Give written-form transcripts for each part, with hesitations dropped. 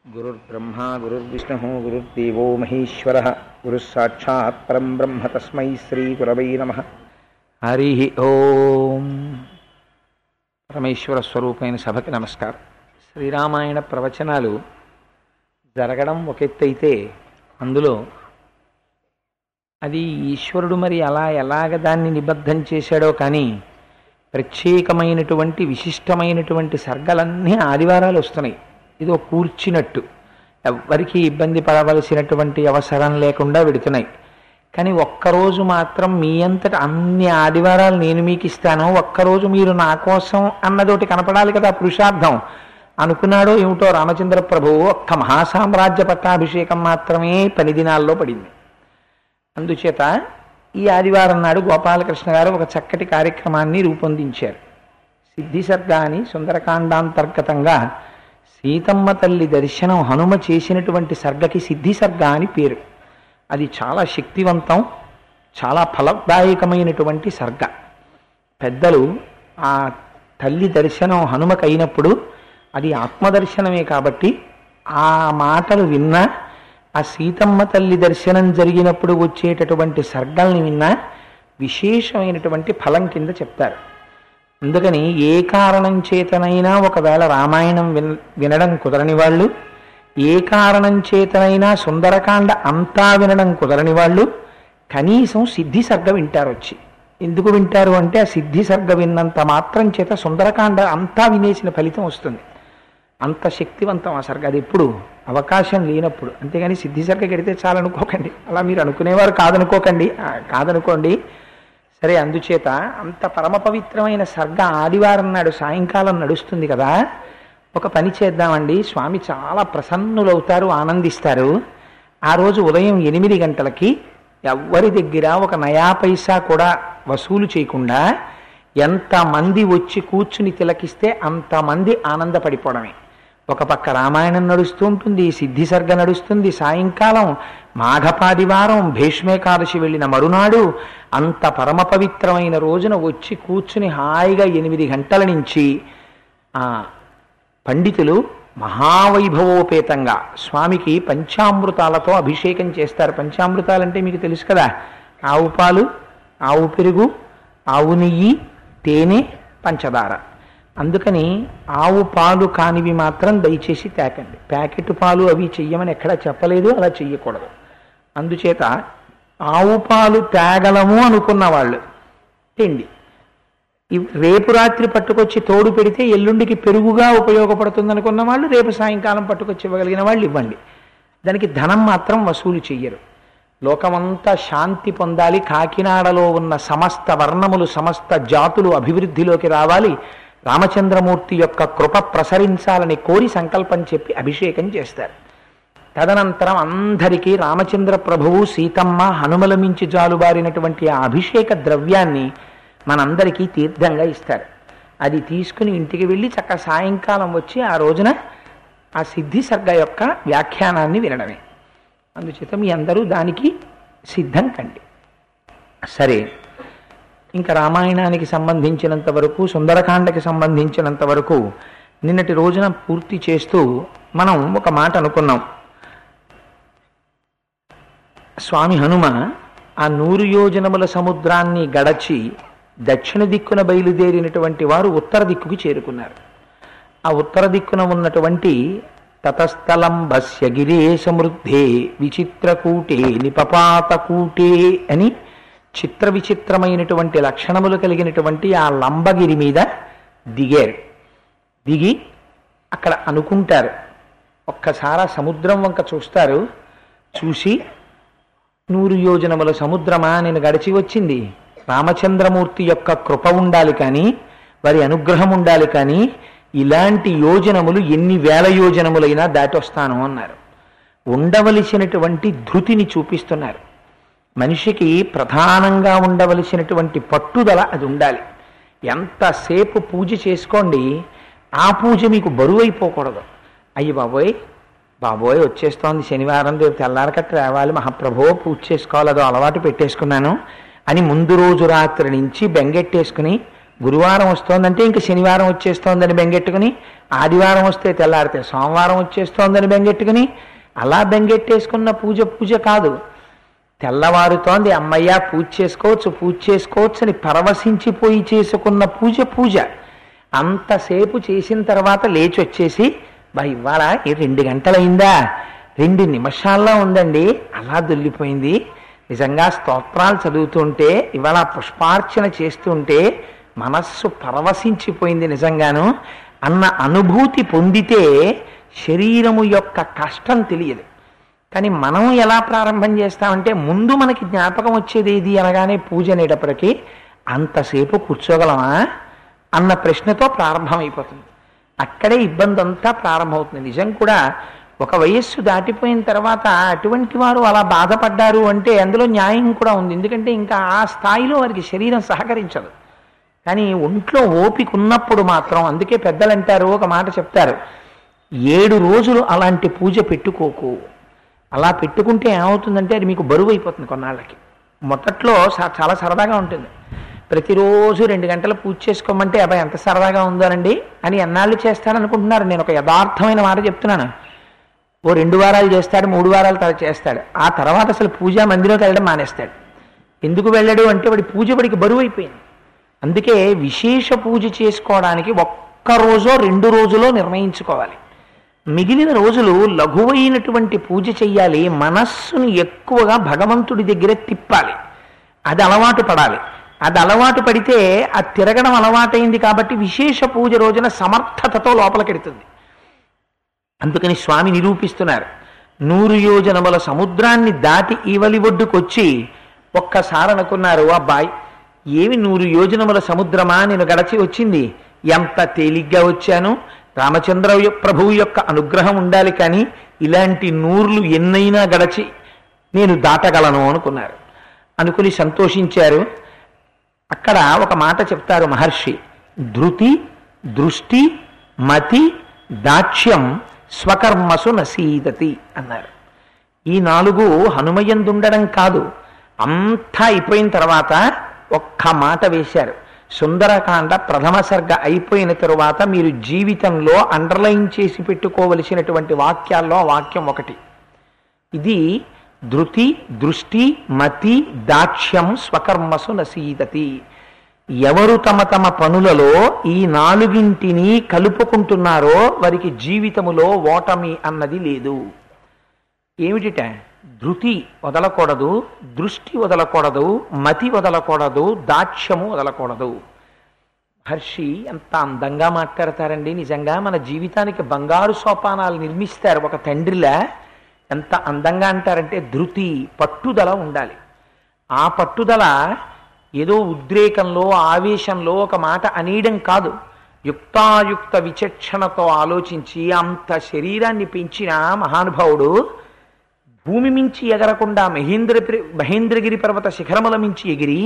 గురుర్బ్రహ్మా గురుర్విష్ణుః గురుర్దేవో మహేశ్వరః గురుస్సాక్షాత్ పరం బ్రహ్మ తస్మై శ్రీ గురవై నమః. హరి ఓం. పరమేశ్వర స్వరూపమైన సభకి నమస్కారం. శ్రీరామాయణ ప్రవచనాలు జరగడం ఒక ఎత్తైతే అందులో అది ఈశ్వరుడు మరి ఎలాగ దాన్ని నిబద్ధం చేశాడో కానీ ప్రత్యేకమైనటువంటి విశిష్టమైనటువంటి సర్గలన్నీ ఆదివారాలు వస్తున్నాయి. ఇదో కూర్చినట్టు ఎవ్వరికీ ఇబ్బంది పడవలసినటువంటి అవసరం లేకుండా పెడుతున్నాయి. కానీ ఒక్కరోజు మాత్రం మీ అంతటా అన్ని ఆదివారాలు నేను మీకు ఇస్తాను, ఒక్కరోజు మీరు నా కోసం అన్నదోటి కనపడాలి కదా. పురుషార్థం అనుకున్నాడో ఏమిటో రామచంద్ర ప్రభువు ఒక్క మహాసామ్రాజ్య పట్టాభిషేకం మాత్రమే 10 దినాల్లో పడింది. అందుచేత ఈ ఆదివారం నాడు గోపాలకృష్ణ గారు ఒక చక్కటి కార్యక్రమాన్ని రూపొందించారు. సిద్ధిసర్గ అని సుందరకాండాంతర్గతంగా సీతమ్మ తల్లి దర్శనం హనుమ చేసినటువంటి సర్గకి సిద్ధిసర్గ అని పేరు. అది చాలా శక్తివంతం, చాలా ఫలదాయకమైనటువంటి సర్గ. పెద్దలు ఆ తల్లి దర్శనం హనుమకు అయినప్పుడు అది ఆత్మదర్శనమే కాబట్టి ఆ మాటలు విన్నా, ఆ సీతమ్మ తల్లి దర్శనం జరిగినప్పుడు వచ్చేటటువంటి సర్గల్ని విన్నా విశేషమైనటువంటి ఫలం కింద చెప్తారు. అందుకని ఏ కారణం చేతనైనా ఒకవేళ రామాయణం వినడం కుదరని వాళ్ళు, ఏ కారణం చేతనైనా సుందరకాండ అంతా వినడం కుదరని వాళ్ళు కనీసం సిద్ధిసర్గ వింటారు. వచ్చి ఎందుకు వింటారు అంటే ఆ సిద్ధిసర్గ విన్నంత మాత్రం చేత సుందరకాండ అంతా వినేసిన ఫలితం వస్తుంది. అంత శక్తివంతం ఆ సర్గ. అది ఎప్పుడు అవకాశం లేనప్పుడు. అంతేగాని సిద్ధిసర్గ గడితే చాలనుకోకండి, అలా మీరు అనుకునేవారు కాదనుకోండి. సరే, అందుచేత అంత పరమ పవిత్రమైన సర్గ ఆదివారం నాడు సాయంకాలం నడుస్తుంది కదా. ఒక పని చేద్దామండి, స్వామి చాలా ప్రసన్నులవుతారు, ఆనందిస్తారు. ఆ రోజు ఉదయం 8 గంటలకి ఎవ్వరి దగ్గర ఒక నయా పైసా కూడా వసూలు చేయకుండా ఎంతమంది వచ్చి కూర్చుని తిలకిస్తే అంతమంది ఆనందపడిపోవడమే. ఒక పక్క రామాయణం నడుస్తూ ఉంటుంది, సిద్ధిసర్గ నడుస్తుంది, సాయంకాలం మాఘపాదివారం భీష్మేకాదశి వెళ్ళిన మరునాడు అంత పరమ పవిత్రమైన రోజున వచ్చి కూర్చుని హాయిగా 8 గంటల నుంచి పండితులు మహావైభవోపేతంగా స్వామికి పంచామృతాలతో అభిషేకం చేస్తారు. పంచామృతాలంటే మీకు తెలుసు కదా, ఆవు పాలు, ఆవు పెరుగు, ఆవు నెయ్యి, తేనె, పంచదార. అందుకని ఆవు పాలు కానివి మాత్రం దయచేసి తేకండి. ప్యాకెట్ పాలు అవి చెయ్యమని ఎక్కడా చెప్పలేదు, అలా చెయ్యకూడదు. అందుచేత ఆవు పాలు తేగలము అనుకున్న వాళ్ళు తిండి రేపు రాత్రి పట్టుకొచ్చి తోడు పెడితే ఎల్లుండికి పెరుగుగా ఉపయోగపడుతుంది అనుకున్న వాళ్ళు రేపు సాయంకాలం పట్టుకొచ్చి ఇవ్వగలిగిన వాళ్ళు ఇవ్వండి. దానికి ధనం మాత్రం వసూలు చెయ్యరు. లోకమంతా శాంతి పొందాలి, కాకినాడలో ఉన్న సమస్త వర్ణములు, సమస్త జాతులు అభివృద్ధిలోకి రావాలి, రామచంద్రమూర్తి యొక్క కృప ప్రసరించాలని కోరి సంకల్పం చెప్పి అభిషేకం చేస్తారు. తదనంతరం అందరికీ రామచంద్ర ప్రభువు, సీతమ్మ, హనుమల మించి జాలుబారినటువంటి ఆ అభిషేక ద్రవ్యాన్ని మనందరికీ తీర్థంగా ఇస్తారు. అది తీసుకుని ఇంటికి వెళ్ళి చక్క సాయంకాలం వచ్చి ఆ రోజున ఆ సిద్ధిసర్గ యొక్క వ్యాఖ్యానాన్ని వినడమే. అందుచేత మీ అందరూ దానికి సిద్ధం కండి. సరే, ఇంకా రామాయణానికి సంబంధించినంత వరకు, సుందరకాండకి సంబంధించినంత వరకు నిన్నటి రోజున పూర్తి చేస్తూ మనం ఒక మాట అనుకున్నాం. స్వామి హనుమ ఆ 100 యోజనముల సముద్రాన్ని గడచి దక్షిణ దిక్కున బయలుదేరినటువంటి వారు ఉత్తర దిక్కుకి చేరుకున్నారు. ఆ ఉత్తర దిక్కున ఉన్నటువంటి తతస్థలం భస్య గిరే సమృద్ధే విచిత్రకూటే నిపపాతకూటే అని చిత్ర విచిత్రమైనటువంటి లక్షణములు కలిగినటువంటి ఆ లంబగిరి మీద దిగారు. దిగి అక్కడ అనుకుంటారు, ఒక్కసారి సముద్రం వంక చూస్తారు. చూసి 100 యోజనముల సముద్రమా నేను గడిచి వచ్చింది, రామచంద్రమూర్తి యొక్క కృప ఉండాలి కానీ, వారి అనుగ్రహం ఉండాలి కానీ, ఇలాంటి యోజనములు ఎన్ని వేల యోజనములైనా దాటొస్తాను అన్నారు. ఉండవలసినటువంటి ధృతిని చూపిస్తున్నారు. మనిషికి ప్రధానంగా ఉండవలసినటువంటి పట్టుదల అది ఉండాలి. ఎంతసేపు పూజ చేసుకోండి, ఆ పూజ మీకు బరువు అయిపోకూడదు. అయ్యి బాబోయ్ వచ్చేస్తోంది శనివారం, రేపు తెల్లారకట్ట రావాలి, మహాప్రభో పూజ చేసుకోవాలి, అదో అలవాటు పెట్టేసుకున్నాను అని ముందు రోజు రాత్రి నుంచి బెంగెట్టేసుకుని గురువారం వస్తోందంటే ఇంక శనివారం వచ్చేస్తోందని బెంగెట్టుకుని, ఆదివారం వస్తే తెల్లారితే సోమవారం వచ్చేస్తోందని బెంగెట్టుకుని, అలా బెంగెట్టేసుకున్న పూజ కాదు. తెల్లవారుతోంది, అమ్మయ్య పూజ చేసుకోవచ్చు అని పరవశించిపోయి చేసుకున్న పూజ. అంతసేపు చేసిన తర్వాత లేచి వచ్చేసి, ఇవాళ 2 గంటలైందా, 2 నిమిషాల్లో ఉందండి, అలా దొల్లిపోయింది. నిజంగా స్తోత్రాలు చదువుతుంటే, ఇవాళ పుష్పార్చన చేస్తుంటే మనస్సు పరవశించిపోయింది నిజంగాను అన్న అనుభూతి పొందితే శరీరము యొక్క కష్టం తెలియదు. కానీ మనం ఎలా ప్రారంభం చేస్తామంటే, ముందు మనకి జ్ఞాపకం వచ్చేది ఏది అనగానే పూజ అనేటప్పటికీ అంతసేపు కూర్చోగలమా అన్న ప్రశ్నతో ప్రారంభమైపోతుంది. అక్కడే ఇబ్బంది అంతా ప్రారంభమవుతుంది. నిజం కూడా ఒక వయస్సు దాటిపోయిన తర్వాత అటువంటి వారు అలా బాధపడ్డారు అంటే అందులో న్యాయం కూడా ఉంది. ఎందుకంటే ఇంకా ఆ స్థాయిలో వారికి శరీరం సహకరించదు. కానీ ఒంట్లో ఓపిక ఉన్నప్పుడు మాత్రం, అందుకే పెద్దలు అంటారు, ఒక మాట చెప్తారు, 7 రోజులు అలాంటి పూజ పెట్టుకోకు. అలా పెట్టుకుంటే ఏమవుతుందంటే అది మీకు బరువు అయిపోతుంది కొన్నాళ్ళకి. మొదట్లో చాలా సరదాగా ఉంటుంది. ప్రతిరోజు 2 గంటలు పూజ చేసుకోమంటే అబ్బాయి ఎంత సరదాగా ఉందోనండి అని ఎన్నాళ్ళు చేస్తాడనుకుంటున్నారు. నేను ఒక యథార్థమైన మాట చెప్తున్నాను. ఓ 2 వారాలు చేస్తాడు, 3 వారాలు చేస్తాడు. ఆ తర్వాత అసలు పూజా మందిరంకి వెళ్ళడం మానేస్తాడు. ఎందుకు వెళ్ళడు అంటే వాడికి బరువు అయిపోయింది. అందుకే విశేష పూజ చేసుకోవడానికి 1 రోజో 2 రోజులో నిర్ణయించుకోవాలి. మిగిలిన రోజులు లఘువైనటువంటి పూజ చెయ్యాలి. మనస్సును ఎక్కువగా భగవంతుడి దగ్గర తిప్పాలి. అది అలవాటు పడాలి. అది అలవాటు పడితే ఆ తిరగడం అలవాటైంది కాబట్టి విశేష పూజ రోజున సమర్థతతో లోపలికెడుతుంది. అందుకని స్వామి నిరూపిస్తున్నారు. 100 యోజనముల సముద్రాన్ని దాటి ఈవలి ఒడ్డుకొచ్చి ఒక్కసారి అనుకున్నారు, అబ్బాయి ఏమి 100 యోజనముల సముద్రమా నేను గడచి వచ్చింది, ఎంత తేలిగ్గా వచ్చాను, రామచంద్ర ప్రభువు యొక్క అనుగ్రహం ఉండాలి, కానీ ఇలాంటి 100లు ఎన్నైనా గడచి నేను దాటగలను అనుకున్నారు. అనుకుని సంతోషించారు. అక్కడ ఒక మాట చెప్తారు మహర్షి, ధృతి, దృష్టి, మతి, దాక్ష్యం స్వకర్మసు నసీదతి అన్నారు. ఈ 4 హనుమయందుండడం కాదు, అంతా అయిపోయిన తర్వాత ఒక్క మాట వేశారు. సుందరకాండ ప్రథమ సర్గ అయిపోయిన తరువాత మీరు జీవితంలో అండర్లైన్ చేసి పెట్టుకోవలసినటువంటి వాక్యాల్లో ఆ వాక్యం ఒకటి. ఇది ధృతి, దృష్టి, మతి, దాక్ష్యం స్వకర్మసు నసీదతి. ఎవరు తమ పనులలో ఈ 4ంటిని కలుపుకుంటున్నారో వారికి జీవితములో ఓటమి అన్నది లేదు. ఏమిటిట? ధృతి వదలకూడదు, దృష్టి వదలకూడదు, మతి వదలకూడదు, దాక్ష్యము వదలకూడదు. మహర్షి ఎంత అందంగా మాట్లాడతారండి. నిజంగా మన జీవితానికి బంగారు సోపానాలు నిర్మిస్తారు ఒక తండ్రిలా. ఎంత అందంగా అంటారంటే, ధృతి పట్టుదల ఉండాలి. ఆ పట్టుదల ఏదో ఉద్రేకంలో ఆవేశంలో ఒక మాట అనేయడం కాదు. యుక్తాయుక్త విచక్షణతో ఆలోచించి అంత శరీరాన్ని పెంచిన మహానుభావుడు భూమి మించి ఎగరకుండా మహేంద్రగిరి పర్వత శిఖరముల మించి ఎగిరి,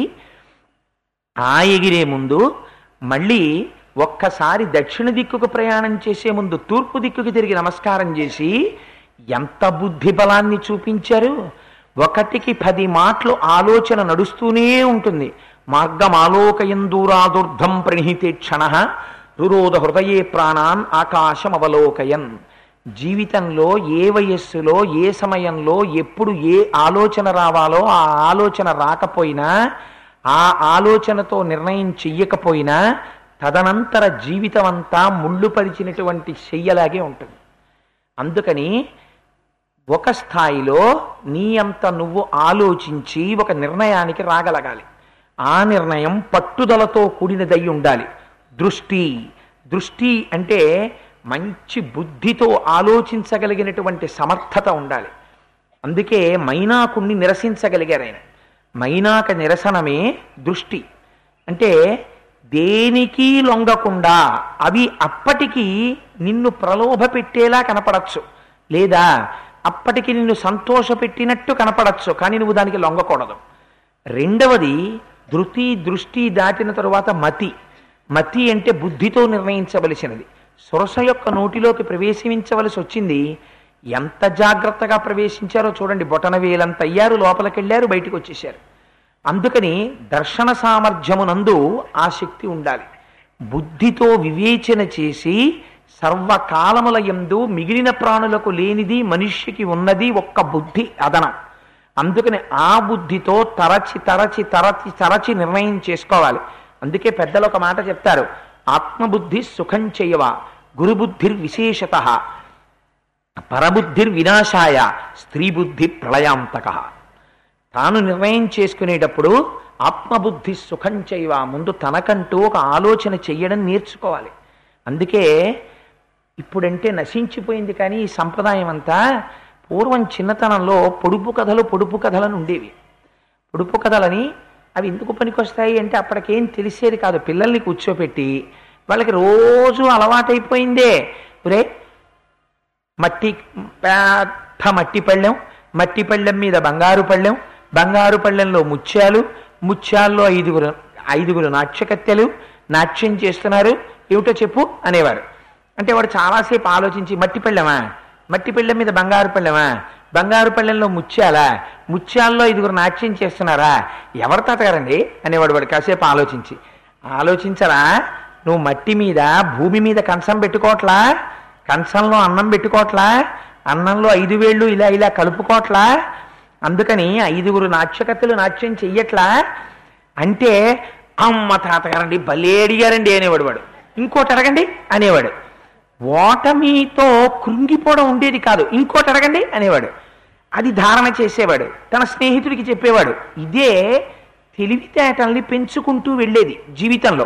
ఆ ఎగిరే ముందు మళ్ళీ ఒక్కసారి దక్షిణ దిక్కుకు ప్రయాణం చేసే ముందు తూర్పు దిక్కుకి తిరిగి నమస్కారం చేసి ఎంత బుద్ధి బలాన్ని చూపించారు. 1కి 10 మాటలు ఆలోచన నడుస్తూనే ఉంటుంది. మార్గం ఆలోకయందూరాదుర్ధం ప్రణిహితే క్షణ రురోధ హృదయే ప్రాణాన్ ఆకాశం అవలోకయన్. జీవితంలో ఏ వయస్సులో ఏ సమయంలో ఎప్పుడు ఏ ఆలోచన రావాలో ఆ ఆలోచన రాకపోయినా, ఆ ఆలోచనతో నిర్ణయం చెయ్యకపోయినా తదనంతర జీవితం అంతా ముళ్ళు పరిచినటువంటి చెయ్యలాగే ఉంటుంది. అందుకని ఒక స్థాయిలో నీ అంత నువ్వు ఆలోచించి ఒక నిర్ణయానికి రాగలగాలి. ఆ నిర్ణయం పట్టుదలతో కూడినదై ఉండాలి. దృష్టి అంటే మంచి బుద్ధితో ఆలోచించగలిగినటువంటి సమర్థత ఉండాలి. అందుకే మైనాకుణ్ణి నిరసించగలిగారు ఆయన. మైనాక నిరసనమే దృష్టి. అంటే దేనికి లొంగకుండా అవి అప్పటికి నిన్ను ప్రలోభ పెట్టేలా కనపడచ్చు, లేదా అప్పటికి నిన్ను సంతోషపెట్టినట్టు కనపడచ్చు, కానీ నువ్వు దానికి లొంగకూడదు. రెండవది ధృతి, దృష్టి దాటిన తరువాత మతి అంటే బుద్ధితో నిర్ణయించవలసినది. సురస యొక్క నోటిలోకి ప్రవేశించవలసి వచ్చింది. ఎంత జాగ్రత్తగా ప్రవేశించారో చూడండి. బొటన వేలంత అయ్యారు, లోపలికి వెళ్ళారు, బయటకు వచ్చేశారు. అందుకని దర్శన సామర్థ్యమునందు ఆ శక్తి ఉండాలి. బుద్ధితో వివేచన చేసి సర్వకాలముల యందు మిగిలిన ప్రాణులకు లేనిది మనుష్యకి ఉన్నది ఒక్క బుద్ధి అదనం. అందుకని ఆ బుద్ధితో తరచి తరచి తరచి తరచి నిర్ణయం చేసుకోవాలి. అందుకే పెద్దలు ఒక మాట చెప్తారు, ఆత్మబుద్ధి సుఖం చేయవా, గురుబుద్ధిర్ విశేషత, పరబుద్ధిర్ వినాశాయ, స్త్రీ బుద్ధి ప్రళయాంతక. తాను నిర్ణయం చేసుకునేటప్పుడు ఆత్మబుద్ధి సుఖం చేయవా, ముందు తనకంటూ ఒక ఆలోచన చెయ్యడం నేర్చుకోవాలి. అందుకే ఇప్పుడంటే నశించిపోయింది కానీ ఈ సంప్రదాయం అంతా పూర్వం చిన్నతనంలో పొడుపు కథలను ఉండేవి. పొడుపు కథలని అవి ఎందుకు పనికొస్తాయి అంటే అప్పటికేం తెలిసేది కాదు. పిల్లల్ని కూర్చోపెట్టి వాళ్ళకి రోజు అలవాటైపోయిందే, ఒరే మట్టి పెద్ద మట్టి పళ్ళెం మీద బంగారు పళ్ళెం, బంగారు పళ్ళెంలో ముత్యాలు, ముత్యాల్లో ఐదుగురు నాట్యకత్తెలు నాట్యం చేస్తున్నారు, ఏమిటో చెప్పు అనేవారు. అంటే వాడు చాలాసేపు ఆలోచించి మట్టి పళ్ళెం మీద బంగారు పళ్ళెమా, బంగారు పళ్ళెంలో ముత్యాల్లో 5 నాట్యం చేస్తున్నారా, ఎవరు తాతగారండి అనేవాడు. వాడు కాసేపు ఆలోచించరా, నువ్వు మట్టి మీద భూమి మీద కంచం పెట్టుకోవట్లా, కంచంలో అన్నం పెట్టుకోవట్లా, అన్నంలో 5 వేళ్ళు ఇలా కలుపుకోవట్లా, అందుకని 5 నాట్యకత్తెలు నాట్యం చెయ్యట్లా అంటే, అమ్మ తాతగారండి భలే అడిగారండి అనేవాడు. వాడు ఇంకోటి అడగండి అనేవాడు. ఓటమితో కృంగిపోవడం ఉండేది కాదు, ఇంకోటి అడగండి అనేవాడు. అది ధారణ చేసేవాడు, తన స్నేహితుడికి చెప్పేవాడు. ఇదే తెలివితేటల్ని పెంచుకుంటూ వెళ్ళేది జీవితంలో.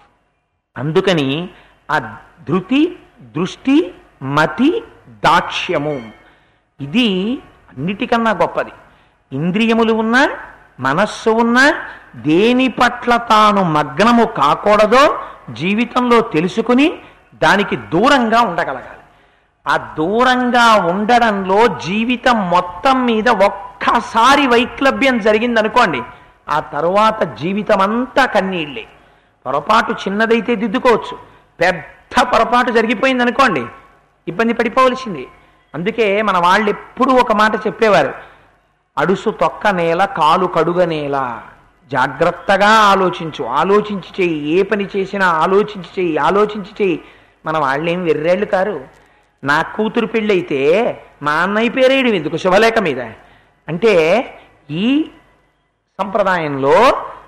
అందుకని ఆ ధృతి, దృష్టి, మతి, దాక్ష్యము ఇది అన్నిటికన్నా గొప్పది. ఇంద్రియములు ఉన్నా, మనస్సు ఉన్నా, దేని పట్ల తాను మగ్నము కాకూడదో జీవితంలో తెలుసుకుని దానికి దూరంగా ఉండగలగాలి. ఆ దూరంగా ఉండడంలో జీవితం మొత్తం మీద ఒక్కసారి వైక్లభ్యం జరిగిందనుకోండి, ఆ తరువాత జీవితం అంతా కన్నీళ్ళే. పొరపాటు చిన్నదైతే దిద్దుకోవచ్చు, పెద్ద పొరపాటు జరిగిపోయిందనుకోండి ఇబ్బంది పడిపోవలసింది. అందుకే మన వాళ్ళు ఎప్పుడూ ఒక మాట చెప్పేవారు, అడుసు తొక్క నేల కాలు కడుగ నేల. జాగ్రత్తగా ఆలోచించి చెయ్యి, ఏ పని చేసినా ఆలోచించి చెయ్యి. మన వాళ్ళేం వెర్రేళ్ళు కారు. నా కూతురు పెళ్ళైతే మా అన్నయ్య పేరేయడం ఎందుకు శుభలేఖ మీద అంటే, ఈ సంప్రదాయంలో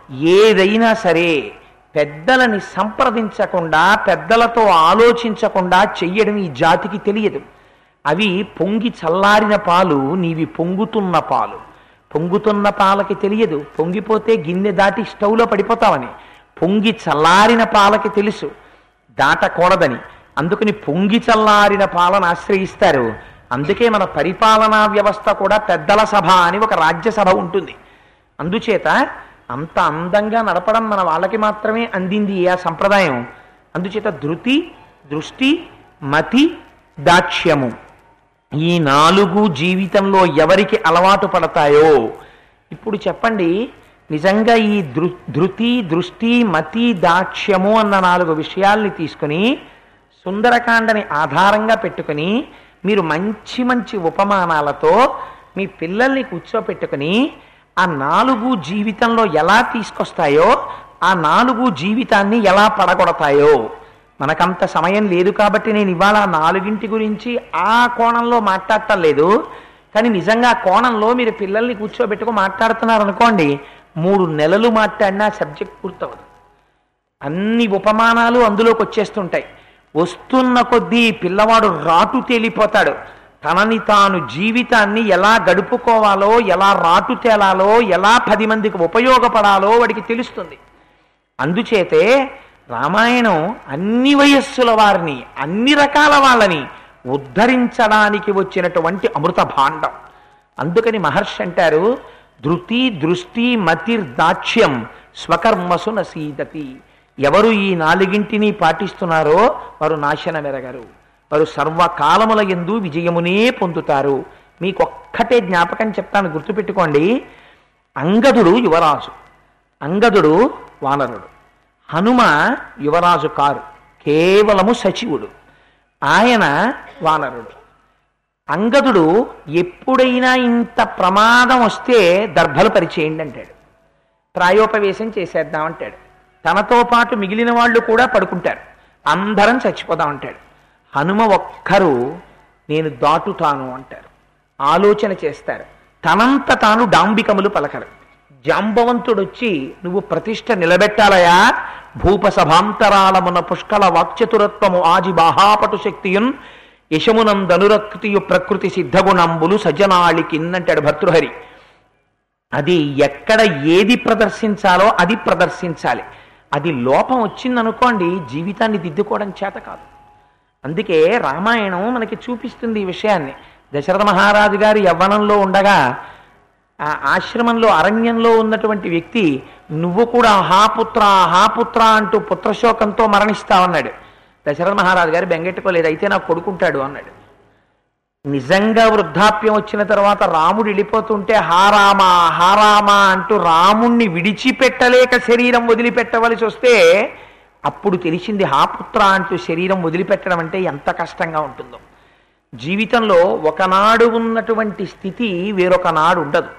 ఏదైనా సరే పెద్దలని సంప్రదించకుండా, పెద్దలతో ఆలోచించకుండా చెయ్యడం ఈ జాతికి తెలియదు. అవి పొంగి చల్లారిన పాలు, నీవి పొంగుతున్న పాలు. పొంగుతున్న పాలకి తెలియదు, పొంగిపోతే గిన్నె దాటి స్టవ్లో పడిపోతావని. పొంగి చల్లారిన పాలకి తెలుసు దాటకూడదని. అందుకని పొంగి చల్లారిన పాలను ఆశ్రయిస్తారు. అందుకే మన పరిపాలనా వ్యవస్థ కూడా పెద్దల సభ అని ఒక రాజ్యసభ ఉంటుంది. అందుచేత అంత అందంగా నడపడం మన వాళ్ళకి మాత్రమే అందింది ఆ సంప్రదాయం. అందుచేత ధృతి, దృష్టి, మతి, దాక్ష్యము ఈ 4 జీవితంలో ఎవరికి అలవాటు పడతాయో, ఇప్పుడు చెప్పండి, నిజంగా ఈ ధృతి, దృష్టి, మతి, దాక్ష్యము అన్న 4 విషయాల్ని తీసుకుని సుందరకాండని ఆధారంగా పెట్టుకుని మీరు మంచి మంచి ఉపమానాలతో మీ పిల్లల్ని కూర్చోపెట్టుకుని ఆ 4 జీవితంలో ఎలా తీసుకొస్తాయో, ఆ 4 జీవితాన్ని ఎలా పడగొడతాయో. మనకంత సమయం లేదు కాబట్టి నేను ఇవాళ 4 గురించి ఆ కోణంలో మాట్లాడటం లేదు. కానీ నిజంగా ఆ కోణంలో మీరు పిల్లల్ని కూర్చోబెట్టుకు మాట్లాడుతున్నారు అనుకోండి, 3 నెలలు మాట్లాడినా సబ్జెక్ట్ పూర్తవదు. అన్ని ఉపమానాలు అందులోకి వచ్చేస్తుంటాయి. వస్తున్న కొద్దీ పిల్లవాడు రాటు తేలిపోతాడు. తనని తాను జీవితాన్ని ఎలా గడుపుకోవాలో, ఎలా రాటు తేలాలో, ఎలా 10 మందికి ఉపయోగపడాలో వాడికి తెలుస్తుంది. అందుచేతే రామాయణం అన్ని వయస్సుల వారిని, అన్ని రకాల వాళ్ళని ఉద్ధరించడానికి వచ్చినటువంటి అమృత భాండం. అందుకని మహర్షి అంటారు, ధృతి, దృష్టి, మతిర్దాక్ష్యం స్వకర్మసు నసీదతి. ఎవరు ఈ 4 పాటిస్తున్నారో వారు నాశనమెరగరు, వారు సర్వకాలముల యందు విజయమునే పొందుతారు. మీకొక్కటే జ్ఞాపకం చెప్తాను, గుర్తుపెట్టుకోండి. అంగదుడు యువరాజు, అంగదుడు వానరుడు. హనుమ యువరాజు కారు, కేవలము సచివుడు. ఆయన వానరుడు. అంగదుడు ఎప్పుడైనా ఇంత ప్రమాదం వస్తే దర్భలు పరిచేయండి అంటాడు. ప్రాయోపవేశం చేసేద్దాం అంటాడు. తనతో పాటు మిగిలిన వాళ్ళు కూడా పడుకుంటారు. అందరం చచ్చిపోదాం అంటాడు. హనుమ ఒక్కరు నేను దాటుతాను అంటారు. ఆలోచన చేస్తారు. తనంత తాను డాంబికములు పలకరు. జాంబవంతుడొచ్చి నువ్వు ప్రతిష్ఠ నిలబెట్టాలయా, భూపసభాంతరాళమున పుష్కల వాక్చతురత్వము ఆజి బాహాపటు శక్తియున్ యశమునందనురక్తియు ప్రకృతి సిద్ధగుణంబులు సజ్జనాళికిన్నంటాడు భర్తృహరి. అది ఎక్కడ ఏది ప్రదర్శించాలో అది ప్రదర్శించాలి. అది లోపం వచ్చిందనుకోండి జీవితాన్ని దిద్దుకోవడం చేత కాదు. అందుకే రామాయణం మనకి చూపిస్తుంది ఈ విషయాన్ని. దశరథ మహారాజు గారు యవ్వనంలో ఉండగా ఆ ఆశ్రమంలో అరణ్యంలో ఉన్నటువంటి వ్యక్తి నువ్వు కూడా హాపుత్ర హాపుత్ర అంటూ పుత్రశోకంతో మరణిస్తావన్నాడు. దశరథ మహారాజు గారు బెంగెట్టుకోలేదు. అయితే నాకు కొడుకుంటాడు అన్నాడు. నిజంగా వృద్ధాప్యం వచ్చిన తర్వాత రాముడు వెళ్ళిపోతుంటే హారామా హారామా అంటూ రాముణ్ణి విడిచిపెట్టలేక శరీరం వదిలిపెట్టవలసి వస్తే అప్పుడు తెలిసింది హాపుత్ర అంటూ శరీరం వదిలిపెట్టడం అంటే ఎంత కష్టంగా ఉంటుందో. జీవితంలో ఒకనాడు ఉన్నటువంటి స్థితి వేరొక నాడు ఉండదు.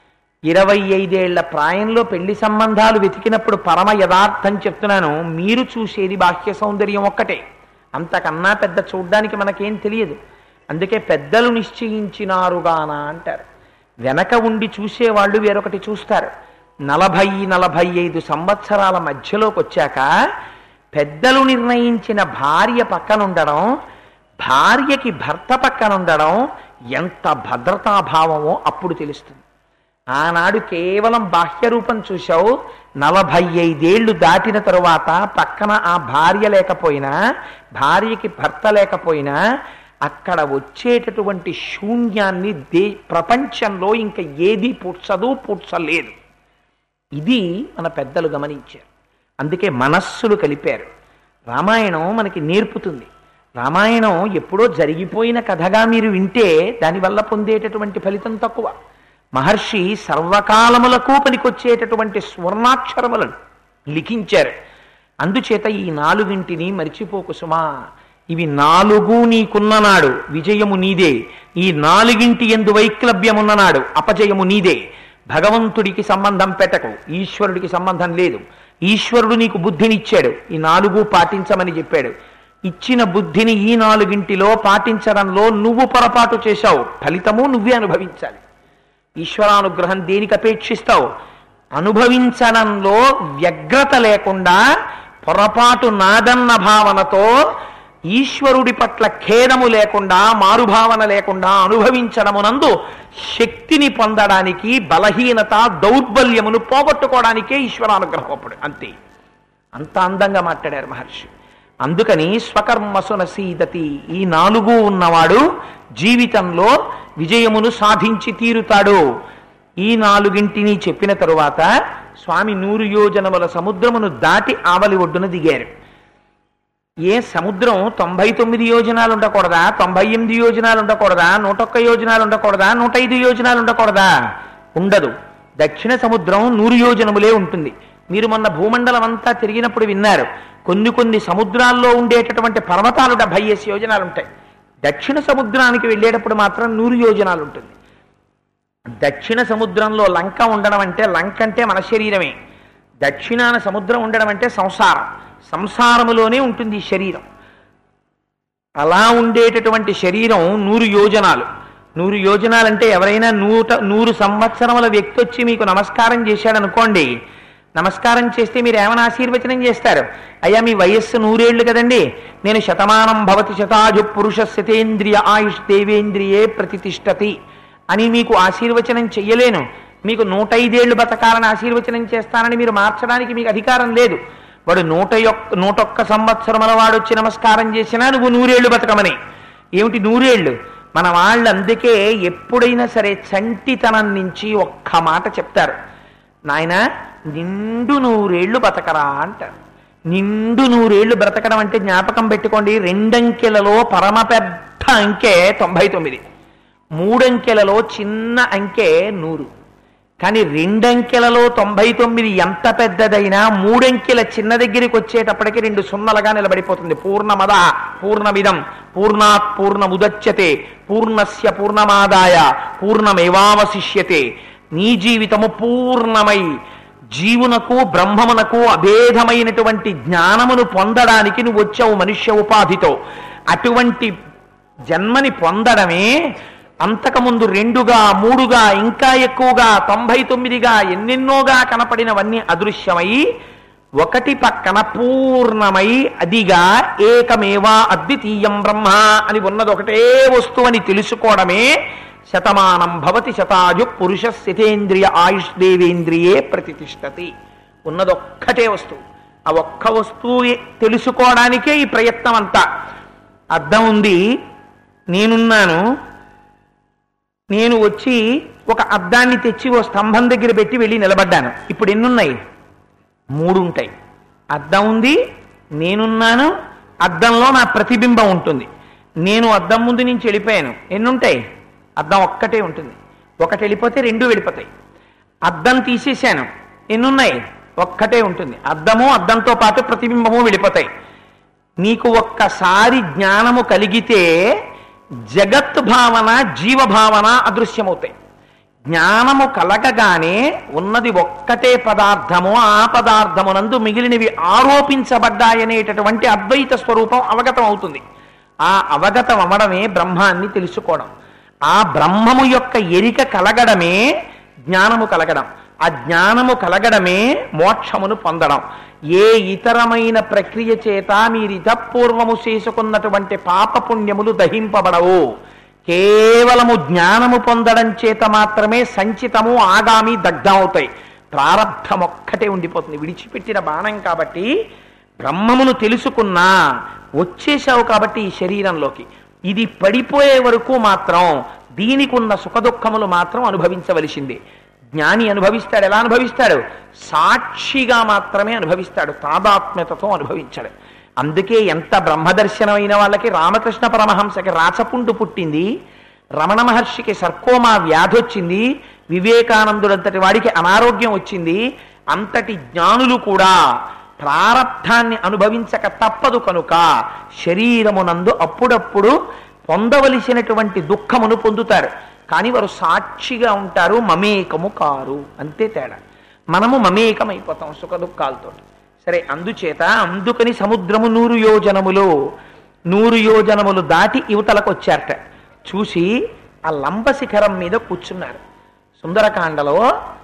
25 ఏళ్ల ప్రాయంలో పెళ్లి సంబంధాలు వెతికినప్పుడు పరమ యథార్థం చెప్తున్నాను, మీరు చూసేది బాహ్య సౌందర్యం ఒక్కటే, అంతకన్నా పెద్ద చూడ్డానికి మనకేం తెలియదు. అందుకే పెద్దలు నిశ్చయించినారుగాన అంటారు. వెనక ఉండి చూసేవాళ్ళు వేరొకటి చూస్తారు. 40-45 సంవత్సరాల మధ్యలోకి వచ్చాక పెద్దలు నిర్ణయించిన భార్య పక్కనుండడం, భార్యకి భర్త పక్కనుండడం ఎంత భద్రతాభావమో అప్పుడు తెలుస్తుంది. ఆనాడు కేవలం బాహ్య రూపం చూశావు. 45 ఏళ్ళు దాటిన తరువాత పక్కన ఆ భార్య లేకపోయినా, భార్యకి భర్త లేకపోయినా అక్కడ వచ్చేటటువంటి శూన్యాన్ని ప్రపంచంలో ఇంకా ఏది పూడ్చలేదు. ఇది మన పెద్దలు గమనించారు. అందుకే మనస్సులు కలిపారు. రామాయణం మనకి నేర్పుతుంది. రామాయణం ఎప్పుడో జరిగిపోయిన కథగా మీరు వింటే దానివల్ల పొందేటటువంటి ఫలితం తక్కువ. మహర్షి సర్వకాలములకు పనికొచ్చేటటువంటి స్వర్ణాక్షరములను లిఖించారు. అందుచేత ఈ 4 మరిచిపోకు సుమా. ఇవి 4 నీకున్ననాడు విజయము నీదే, ఈ 4 యందు వైక్లభ్యమున్ననాడు అపజయము నీదే. భగవంతుడికి సంబంధం పెట్టకు, ఈశ్వరుడికి సంబంధం లేదు. ఈశ్వరుడు నీకు బుద్ధినిచ్చాడు, ఈ 4 పాటించమని చెప్పాడు. ఇచ్చిన బుద్ధిని ఈ 4 పాటించడంలో నువ్వు పొరపాటు చేశావు, ఫలితము నువ్వే అనుభవించాలి. ఈశ్వరానుగ్రహం దేనికి అపేక్షిస్తావు? అనుభవించడంలో వ్యగ్రత లేకుండా పొరపాటు నాదన్న భావనతో, ఈశ్వరుడి పట్ల ఖేదము లేకుండా, మారుభావన లేకుండా అనుభవించడమునందు శక్తిని పొందడానికి, బలహీనత దౌర్బల్యమును పోగొట్టుకోవడానికే ఈశ్వరానుగ్రహం అప్పుడు. అంతే. అంత అందంగా మాట్లాడారు మహర్షి. అందుకని స్వకర్మసు నసీదతి, ఈ 4 ఉన్నవాడు జీవితంలో విజయమును సాధించి తీరుతాడు. ఈ 4 చెప్పిన తరువాత స్వామి 100 యోజనముల సముద్రమును దాటి ఆవలి ఒడ్డున దిగారు. ఏ సముద్రం 99 యోజనాలు ఉండకూడదా? 98 యోజనాలు ఉండకూడదా? 101 యోజనాలు ఉండకూడదా? 105 యోజనాలు ఉండకూడదా? ఉండదు. దక్షిణ సముద్రం 100 యోజనములే ఉంటుంది. మీరు మొన్న భూమండలం అంతా తిరిగినప్పుడు విన్నారు, కొన్ని సముద్రాల్లో ఉండేటటువంటి పర్వతాలు 70 యోజనాలు ఉంటాయి. దక్షిణ సముద్రానికి వెళ్ళేటప్పుడు మాత్రం 100 యోజనాలు ఉంటుంది. దక్షిణ సముద్రంలో లంక ఉండడం అంటే, లంక అంటే మన శరీరమే. దక్షిణాన సముద్రం ఉండడం అంటే సంసారం, సంసారములోనే ఉంటుంది ఈ శరీరం. అలా ఉండేటటువంటి శరీరం 100 యోజనాలు. 100 యోజనాలంటే ఎవరైనా 100 సంవత్సరముల వ్యక్తి వచ్చి మీకు నమస్కారం చేశాడు అనుకోండి, నమస్కారం చేస్తే మీరు ఏమైనా ఆశీర్వచనం చేస్తారు? అయ్యా మీ వయస్సు 100 ఏళ్ళు కదండి, నేను శతమానం భవతి శతాజు పురుష శతేంద్రియ ఆయుష్ దేవేంద్రియే ప్రతిష్టతి అని మీకు ఆశీర్వచనం చెయ్యలేను. మీకు 105 ఏళ్ళు బతకాలని ఆశీర్వచనం చేస్తానని మీరు మార్చడానికి మీకు అధికారం లేదు. వాడు 101 సంవత్సరముల వాడు వచ్చి నమస్కారం చేసినా నువ్వు 100 ఏళ్ళు బతకమని. ఏమిటి 100 ఏళ్ళు? మన వాళ్ళు అందుకే ఎప్పుడైనా సరే చంటితనం నుంచి ఒక్క మాట చెప్తారు, నాయన నిండు 100 ఏళ్ళు బతకరా అంటారు. నిండు 100 ఏళ్ళు బ్రతకడం అంటే జ్ఞాపకం పెట్టుకోండి, 2 అంకెలలో పరమ పెద్ద అంకె 99, 3 అంకెలలో చిన్న అంకె 100. కానీ 2 అంకెలలో 99 ఎంత పెద్దదైనా 3 అంకెల చిన్న దగ్గరికి వచ్చేటప్పటికి 2 సున్నలుగా నిలబడిపోతుంది. పూర్ణమద పూర్ణమిదం పూర్ణాత్ పూర్ణముదచ్యతే పూర్ణస్య పూర్ణమాదాయ పూర్ణమేవావశిష్యతే. నీ జీవితము పూర్ణమై జీవునకు బ్రహ్మమునకు అభేదమైనటువంటి జ్ఞానమును పొందడానికి నువ్వు వచ్చావు మనుష్య ఉపాధితో. అటువంటి జన్మని పొందడమే అంతకుముందు 2గా 3గా ఇంకా ఎక్కువగా 99గా ఎన్నెన్నోగా కనపడినవన్నీ అదృశ్యమై ఒకటి పక్కన పూర్ణమై అదిగా ఏకమేవా అద్వితీయం బ్రహ్మ అని ఉన్నది ఒకటే వస్తువు అని తెలుసుకోవడమే శతమానం భవతి శతాయు పురుష శతేంద్రియ ఆయుష్ దేవేంద్రియే ప్రతిష్టతి. ఉన్నదొక్కటే వస్తువు. ఆ ఒక్క వస్తువు తెలుసుకోవడానికే ఈ ప్రయత్నం అంతా. అద్దం ఉంది, నేనున్నాను, నేను వచ్చి ఒక అద్దాన్ని తెచ్చి ఓ స్తంభం దగ్గర పెట్టి వెళ్ళి నిలబడ్డాను. ఇప్పుడు ఎన్నున్నాయి? 3 ఉంటాయి. అద్దం ఉంది, నేనున్నాను, అద్దంలో నా ప్రతిబింబం ఉంటుంది. నేను అద్దం ముందు నుంచి వెళ్ళిపోయాను, ఎన్నుంటాయి? అద్దం ఒక్కటే ఉంటుంది. ఒకటి వెళ్ళిపోతే 2 వెళ్ళిపోతాయి. అద్దం తీసేశాను, ఎన్నున్నాయి? ఒక్కటే ఉంటుంది. అద్దము అద్దంతో పాటు ప్రతిబింబము వెళ్ళిపోతాయి. నీకు ఒక్కసారి జ్ఞానము కలిగితే జగత్ భావన జీవభావన అదృశ్యమవుతాయి. జ్ఞానము కలగగానే ఉన్నది ఒక్కటే పదార్థము, ఆ పదార్థమునందు మిగిలినవి ఆరోపించబడ్డాయనేటటువంటి అద్వైత స్వరూపం అవగతం అవుతుంది. ఆ అవగతం అవ్వడమే బ్రహ్మాన్ని తెలుసుకోవడం. ఆ బ్రహ్మము యొక్క ఎరిక కలగడమే జ్ఞానము కలగడం. ఆ జ్ఞానము కలగడమే మోక్షమును పొందడం. ఏ ఇతరమైన ప్రక్రియ చేత మీరు ఇతపూర్వము చేసుకున్నటువంటి పాపపుణ్యములు దహింపబడవు. కేవలము జ్ఞానము పొందడం చేత మాత్రమే సంచితము ఆగామి దగ్ధం అవుతాయి. ప్రారబ్ధం ఒక్కటే ఉండిపోతుంది. విడిచిపెట్టిన బాణం కాబట్టి బ్రహ్మమును తెలుసుకున్నా వచ్చేశావు కాబట్టి ఈ శరీరంలోకి. ఇది పడిపోయే వరకు మాత్రం దీనికి ఉన్న సుఖదుఖములు మాత్రం అనుభవించవలసిందే. జ్ఞాని అనుభవిస్తాడు. ఎలా అనుభవిస్తాడు? సాక్షిగా మాత్రమే అనుభవిస్తాడు, తాదాత్మ్యతతో అనుభవించాడు. అందుకే ఎంత బ్రహ్మదర్శనమైన వాళ్ళకి రామకృష్ణ పరమహంసకి రాచపుండు పుట్టింది, రమణ మహర్షికి సర్కోమా వ్యాధి వచ్చింది, వివేకానందుడంతటి వాడికి అనారోగ్యం వచ్చింది. అంతటి జ్ఞానులు కూడా ప్రారబ్ధాన్ని అనుభవించక తప్పదు కనుక శరీరమునందు అప్పుడప్పుడు పొందవలసినటువంటి దుఃఖమును పొందుతారు. కానీ వారు సాక్షిగా ఉంటారు, మమేకము కారు. అంతే తేడా. మనము మమేకమైపోతాం సుఖ దుఃఖాలతో. సరే, అందుకని సముద్రము 100 యోజనములు దాటి యువతలకు వచ్చారట. చూసి ఆ లంబ శిఖరం మీద కూర్చున్నారు. సుందరకాండలో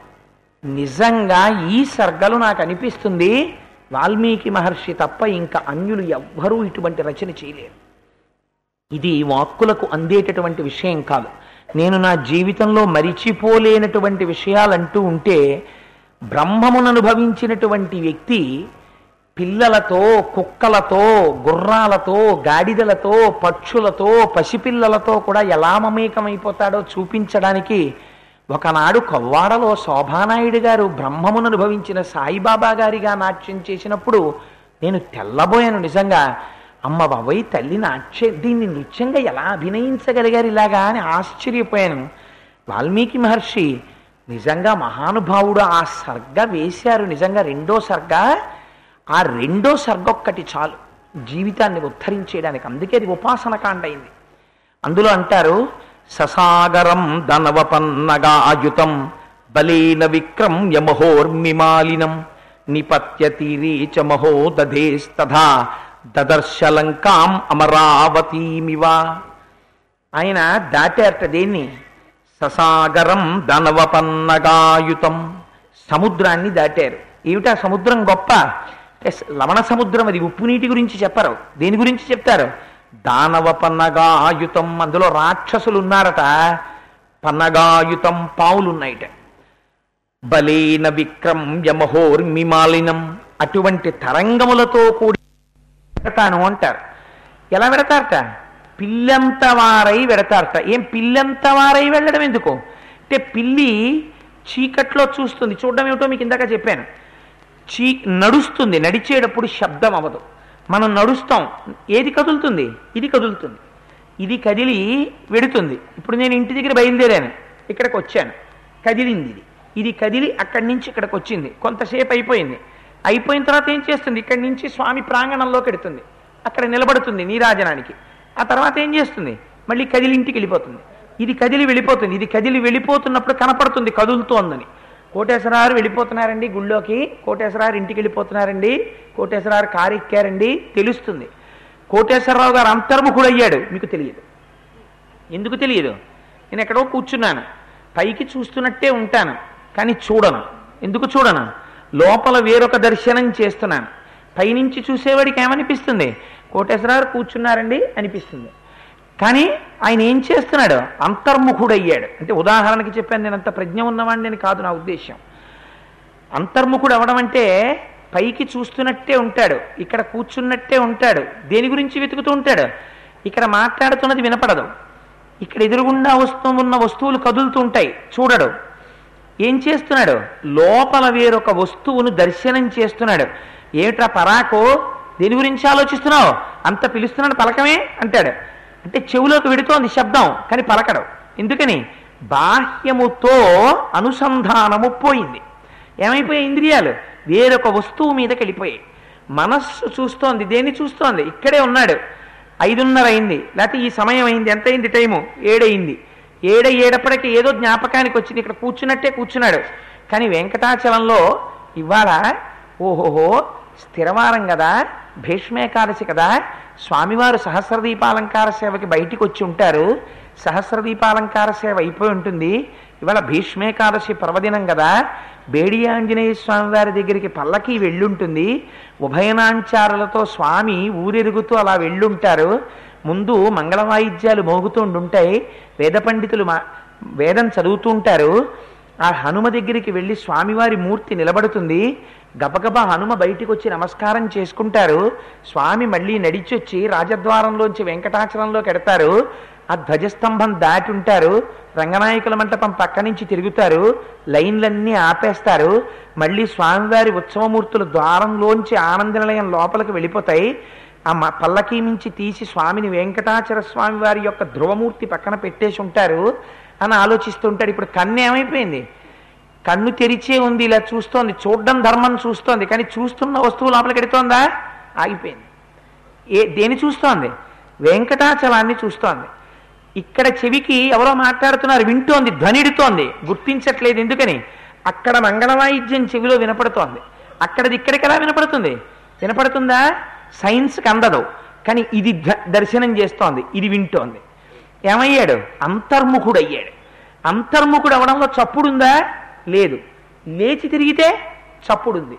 నిజంగా ఈ సర్గలు నాకు అనిపిస్తుంది వాల్మీకి మహర్షి తప్ప ఇంకా అన్యులు ఎవ్వరూ ఇటువంటి రచన చేయలేరు. ఇది వాక్కులకు అందేటటువంటి విషయం కాదు. నేను నా జీవితంలో మరిచిపోలేనటువంటి విషయాలంటూ ఉంటే, బ్రహ్మమును అనుభవించినటువంటి వ్యక్తి పిల్లలతో, కుక్కలతో, గుర్రాలతో, గాడిదలతో, పక్షులతో, పసిపిల్లలతో కూడా ఎలా మమేకమైపోతాడో చూపించడానికి ఒకనాడు కొవ్వాడలో శోభానాయుడు గారు బ్రహ్మమును అనుభవించిన సాయిబాబా గారిగా నాట్యం చేసినప్పుడు నేను తెల్లబోయాను. నిజంగా అమ్మ బాబాయ్, తల్లి దీన్ని నృత్యంగా ఎలా అభినయించగలిగారు ఇలాగా అని ఆశ్చర్యపోయాను. వాల్మీకి మహర్షి నిజంగా మహానుభావుడు. ఆ సర్గ వేశారు. నిజంగా 2వ సర్గ, ఆ 2వ సర్గ ఒక్కటి చాలు జీవితాన్ని ఉద్ధరించేయడానికి. అందుకే అది ఉపాసనకాండ అయింది. అందులో అంటారు, ససాగరం ధనవపన్నగాయుతం బలేన విక్రమ్య మహోర్మిమాలినం నిపత్యతీరేచ మహో దధేస్తథా దదర్శలంకాం అమరావతీమివ. ఆయన దాటారట దేన్ని? ససాగరం ధనవపన్నగాయుతం, సముద్రాన్ని దాటారు. ఏమిటా సముద్రం గొప్ప? లవణ సముద్రం. అది ఉప్పు నీటి గురించి చెప్పరు. దేని గురించి చెప్తారు? దానవపన్నగాయుతం. అందులో రాక్షసులు ఉన్నారట. పన్నగాయుతం, పావులున్నాయిట. బలేన విక్రమ్య మహోర్మిమాలినం, అటువంటి తరంగములతో కూడి వెడతాను అంటారు. ఎలా వెడతారట? పిల్లంత వారై వెడతారట. ఏం పిల్లంత వారై వెళ్ళడం ఎందుకు అంటే, పిల్లి చీకట్లో చూస్తుంది. చూడడం ఏమిటో మీకు ఇందాక చెప్పాను. నడుస్తుంది. నడిచేటప్పుడు శబ్దం అవ్వదు. మనం నడుస్తాం, ఏది కదులుతుంది? ఇది కదులుతుంది. ఇది కదిలి వెడుతుంది. ఇప్పుడు నేను ఇంటి దగ్గర బయలుదేరాను, ఇక్కడికి వచ్చాను, కదిలింది. ఇది కదిలి అక్కడి నుంచి ఇక్కడికి వచ్చింది. కొంతసేపు అయిపోయింది. అయిపోయిన తర్వాత ఏం చేస్తుంది? ఇక్కడి నుంచి స్వామి ప్రాంగణంలోకి వెడుతుంది, అక్కడ నిలబడుతుంది నీరాజనానికి. ఆ తర్వాత ఏం చేస్తుంది? మళ్ళీ కదిలి ఇంటికి వెళ్ళిపోతుంది. ఇది కదిలి వెళ్ళిపోతుంది. ఇది కదిలి వెళ్ళిపోతున్నప్పుడు కనపడుతుంది కదులుతోందని. కోటేశ్వరరావు వెళ్ళిపోతున్నారండి గుళ్ళోకి, కోటేశ్వరరావు ఇంటికి వెళ్ళిపోతున్నారండి, కోటేశ్వరరావు కారు ఎక్కారండి తెలుస్తుంది. కోటేశ్వరరావు గారు అంతర్ముఖుడయ్యాడు మీకు తెలియదు. ఎందుకు తెలియదు? నేను ఎక్కడో కూర్చున్నాను, పైకి చూస్తున్నట్టే ఉంటాను కానీ చూడను. ఎందుకు చూడను? లోపల వేరొక దర్శనం చేస్తున్నాను. పైనుంచి చూసేవాడికి ఏమనిపిస్తుంది? కోటేశ్వరరావు కూర్చున్నారండి అనిపిస్తుంది. కానీ ఆయన ఏం చేస్తున్నాడు? అంతర్ముఖుడయ్యాడు. అంటే ఉదాహరణకి చెప్పాను, నేను అంత ప్రజ్ఞ ఉన్నవాడిని అని కాదు నా ఉద్దేశం. అంతర్ముఖుడు అవడం అంటే పైకి చూస్తున్నట్టే ఉంటాడు, ఇక్కడ కూర్చున్నట్టే ఉంటాడు, దేని గురించి వెతుకుతూ ఉంటాడు? ఇక్కడ మాట్లాడుతున్నది వినపడదు, ఇక్కడ ఎదురుగుండా ఉన్న వస్తువులు కదులుతూ ఉంటాయి, చూడడు. ఏం చేస్తున్నాడు? లోపల వేరొక వస్తువును దర్శనం చేస్తున్నాడు. ఏమిట్రా పరాకో, దేని గురించి ఆలోచిస్తున్నావు? అంత పిలుస్తున్నాడు, పలకమే అంటాడు. అంటే చెవులోకి వెడుతోంది శబ్దం కానీ పలకడు. ఎందుకని? బాహ్యముతో అనుసంధానము పోయింది. ఏమైపోయాయి? ఇంద్రియాలు వేరొక వస్తువు మీదకి వెళ్ళిపోయాయి. మనస్సు చూస్తోంది, దేన్ని చూస్తోంది? ఇక్కడే ఉన్నాడు, 5:30 అయింది, లేకపోతే ఈ సమయం అయింది, ఎంత అయింది టైము? 7 అయింది. 7 అయ్యేటప్పటికీ ఏదో జ్ఞాపకానికి వచ్చింది, ఇక్కడ కూర్చున్నట్టే కూర్చున్నాడు. కానీ వెంకటాచలంలో ఇవాళ ఓహోహో స్థిరవారం కదా, భీష్మేకాదశి కదా, స్వామివారు సహస్రదీపాలంకార సేవకి బయటికి వచ్చి ఉంటారు, సహస్రదీపాలంకార సేవ అయిపోయి ఉంటుంది, ఇవాళ భీష్మేకాదశి పర్వదినం కదా, బేడి ఆంజనేయ స్వామి వారి దగ్గరికి పల్లకి వెళ్ళుంటుంది, ఉభయనాంచారులతో స్వామి ఊరెరుగుతూ అలా వెళ్ళుంటారు, ముందు మంగళవాయిద్యాలు మోగుతుండుంటాయి, వేద పండితులు వేదం చదువుతూ ఉంటారు. ఆ హనుమ దగ్గరికి వెళ్ళి స్వామివారి మూర్తి నిలబడుతుంది, గబగబా హనుమ బయటికి వచ్చి నమస్కారం చేసుకుంటారు, స్వామి మళ్ళీ నడిచొచ్చి రాజద్వారంలోంచి వెంకటాచలంలోకి ఎడతారు, ఆ ధ్వజస్తంభం దాటి ఉంటారు, రంగనాయకుల మంటపం పక్క నుంచి తిరుగుతారు, లైన్లన్నీ ఆపేస్తారు, మళ్ళీ స్వామివారి ఉత్సవమూర్తులు ద్వారంలోంచి ఆనంద నిలయం లోపలికి వెళ్ళిపోతాయి. ఆ పల్లకీ నుంచి తీసి స్వామిని వెంకటాచల స్వామి వారి యొక్క ధ్రువమూర్తి పక్కన పెట్టేసి ఉంటారు అని ఆలోచిస్తుంటాడు. ఇప్పుడు కన్ను ఏమైపోయింది? కన్ను తెరిచే ఉంది, ఇలా చూస్తోంది, చూడడం ధర్మం చూస్తోంది, కానీ చూస్తున్న వస్తువు లోపలికి ఎడుతోందా? ఆగిపోయింది. దేని చూస్తోంది? వెంకటాచలాన్ని చూస్తోంది. ఇక్కడ చెవికి ఎవరో మాట్లాడుతున్నారు, వింటోంది, ధ్వనిడుతోంది, గుర్తించట్లేదు. ఎందుకని? అక్కడ మంగళవాయిద్యం చెవిలో వినపడుతోంది, అక్కడది ఇక్కడికి ఎలా వినపడుతుంది? వినపడుతుందా? సైన్స్కి అందదు, కానీ ఇది దర్శనం చేస్తోంది, ఇది వింటోంది. ఏమయ్యాడు? అంతర్ముఖుడయ్యాడు. అంతర్ముఖుడు అవడంలో చప్పుడుందా? లేదు. లేచి తిరిగితే చప్పుడుంది.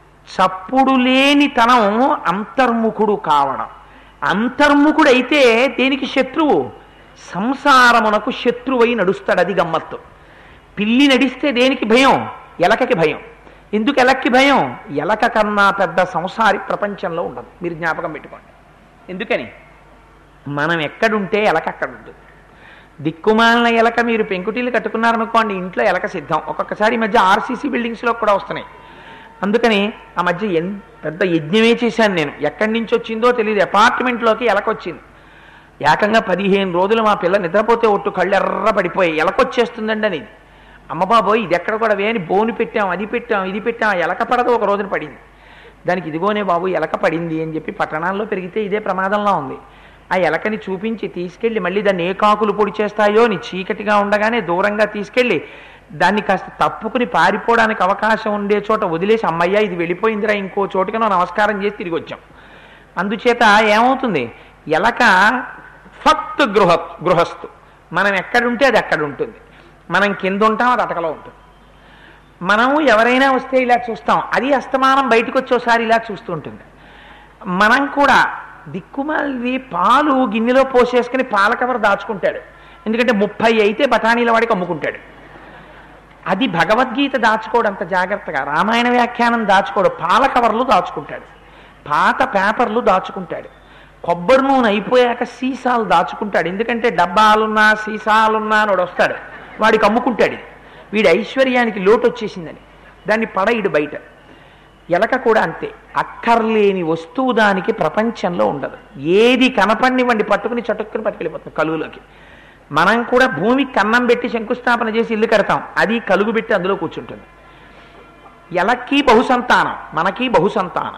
చప్పుడు లేని తనం అంతర్ముఖుడు కావడం. అంతర్ముఖుడైతే దేనికి శత్రువు? సంసారమునకు శత్రువై నడుస్తాడు. అది గమ్మత్తు. పిల్లి నడిస్తే దేనికి భయం? ఎలకకి భయం. ఎందుకు ఎలక్కి భయం? ఎలక కన్నా పెద్ద సంసారి ప్రపంచంలో ఉండదు, మీరు జ్ఞాపకం పెట్టుకోండి. ఎందుకని? మనం ఎక్కడుంటే ఎలక అక్కడ ఉంటుంది. దిక్కుమాలిన ఎలక, మీరు పెంకుటీలు కట్టుకున్నారనుకోండి, ఇంట్లో ఎలక సిద్ధం. ఒక్కొక్కసారి ఈ మధ్య ఆర్సీసీ బిల్డింగ్స్లో కూడా వస్తున్నాయి. అందుకని ఆ మధ్య పెద్ద యజ్ఞమే చేశాను నేను, ఎక్కడి నుంచి వచ్చిందో తెలియదు. అపార్ట్మెంట్లోకి ఎలక వచ్చింది. ఏకంగా 15 రోజులు మా పిల్ల నిద్రపోతే ఒట్టు కళ్ళు ఎర్ర పడిపోయి ఎలకొచ్చేస్తుందండి అని. అమ్మబాబోయ్ ఇది ఎక్కడ కూడా వేని బోను పెట్టాం, అది పెట్టాం, ఇది పెట్టాం, ఎలక పడదు. ఒక రోజున పడింది దానికి. ఇదిగోనే బాబు ఎలక పడింది అని చెప్పి, పట్టణాల్లో పెరిగితే ఇదే ప్రమాదంలో ఉంది. ఆ ఎలకని చూపించి తీసుకెళ్ళి మళ్ళీ దాన్ని ఏ కాకులు పొడి చేస్తాయో అని చీకటిగా ఉండగానే దూరంగా తీసుకెళ్ళి దాన్ని కాస్త తప్పుకుని పారిపోవడానికి అవకాశం ఉండే చోట వదిలేసి, అమ్మయ్య ఇది వెళ్ళిపోయిందిరా, ఇంకో చోటుకనో నమస్కారం చేసి తిరిగి వచ్చాం. అందుచేత ఏమవుతుంది? ఎలక ఫక్త్ గృహస్థు. మనం ఎక్కడుంటే అది అక్కడ ఉంటుంది, మనం కింద ఉంటాం, అది అటకలో ఉంటుంది. మనం ఎవరైనా వస్తే ఇలా చూస్తాం, అది అస్తమానం బయటకు వచ్చి ఒకసారి ఇలా చూస్తూ ఉంటుంది. మనం కూడా దిక్కుమాలి పాలు గిన్నెలో పోసేసుకుని పాల కవర్ దాచుకుంటాడు, ఎందుకంటే 30 అయితే బఠానీల వాడికి అమ్ముకుంటాడు. అది భగవద్గీత దాచుకోడు అంత జాగ్రత్తగా, రామాయణ వ్యాఖ్యానం దాచుకోడు, పాల కవర్లు దాచుకుంటాడు, పాత పేపర్లు దాచుకుంటాడు, కొబ్బరి నూనె అయిపోయాక సీసాలు దాచుకుంటాడు. ఎందుకంటే డబ్బాలున్నా సీసాలున్నా వాడు వస్తాడు, వాడికి అమ్ముకుంటాడు. వీడి ఐశ్వర్యానికి లోటు వచ్చేసిందని దాన్ని పడయిడు బయట. ఎలక కూడా అంతే. అక్కర్లేని వస్తువు దానికి ప్రపంచంలో ఉండదు. ఏది కనపడినివ్వండి పట్టుకుని చటుక్కుని పట్టుకెళ్ళిపోతుంది కలుగులోకి. మనం కూడా భూమికి కన్నం పెట్టి శంకుస్థాపన చేసి ఇల్లు కడతాం, అది కలుగు పెట్టి అందులో కూర్చుంటుంది. ఎలక్కి బహుసంతానం, మనకి బహుసంతానం,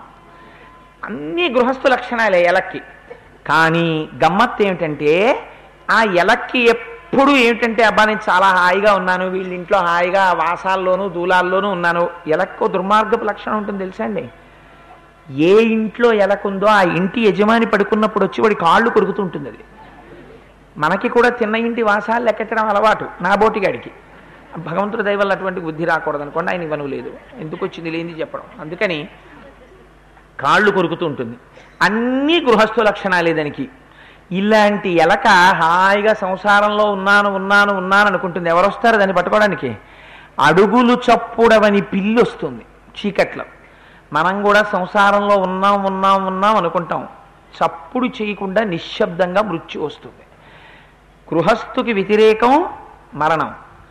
అన్ని గృహస్థు లక్షణాలే ఎలక్కి. కానీ గమ్మత్తు ఏమిటంటే ఆ ఎలక్కి ఎప్పుడు ఏమిటంటే అబ్బా నేను చాలా హాయిగా ఉన్నాను, వీళ్ళ ఇంట్లో హాయిగా వాసాల్లోనూ దూలాల్లోనూ ఉన్నాను. ఎలక్కో దుర్మార్గపు లక్షణం ఉంటుంది తెలుసా అండి. ఏ ఇంట్లో ఎలకుందో ఆ ఇంటి యజమాని పడుకున్నప్పుడు వచ్చి వాడి కాళ్ళు కొరుకుతుంటుంది. అది మనకి కూడా తిన్న ఇంటి వాసాలు లెక్కెట్టడం అలవాటు నా బోటిగాడికి. భగవంతుడి దయ వల్ల అటువంటి బుద్ధి రాకూడదు అనుకోండి, ఆయన ఇవ్వను లేదు, ఎందుకు వచ్చింది లేనిది చెప్పడం. అందుకని కాళ్ళు కొరుకుతూ ఉంటుంది. అన్నీ గృహస్థు లక్షణాలే దానికి. ఇలాంటి ఎలక హాయిగా సంసారంలో ఉన్నాను ఉన్నాను ఉన్నాను అనుకుంటుంది. ఎవరు వస్తారు దాన్ని పట్టుకోవడానికి? అడుగులు చప్పుడవని పిల్లి వస్తుంది చీకట్లో. మనం కూడా సంసారంలో ఉన్నాం ఉన్నాం ఉన్నాం అనుకుంటాం, చప్పుడు చేయకుండా నిశ్శబ్దంగా మృత్యు వస్తుంది. గృహస్థుకి వ్యతిరేకం మరణం,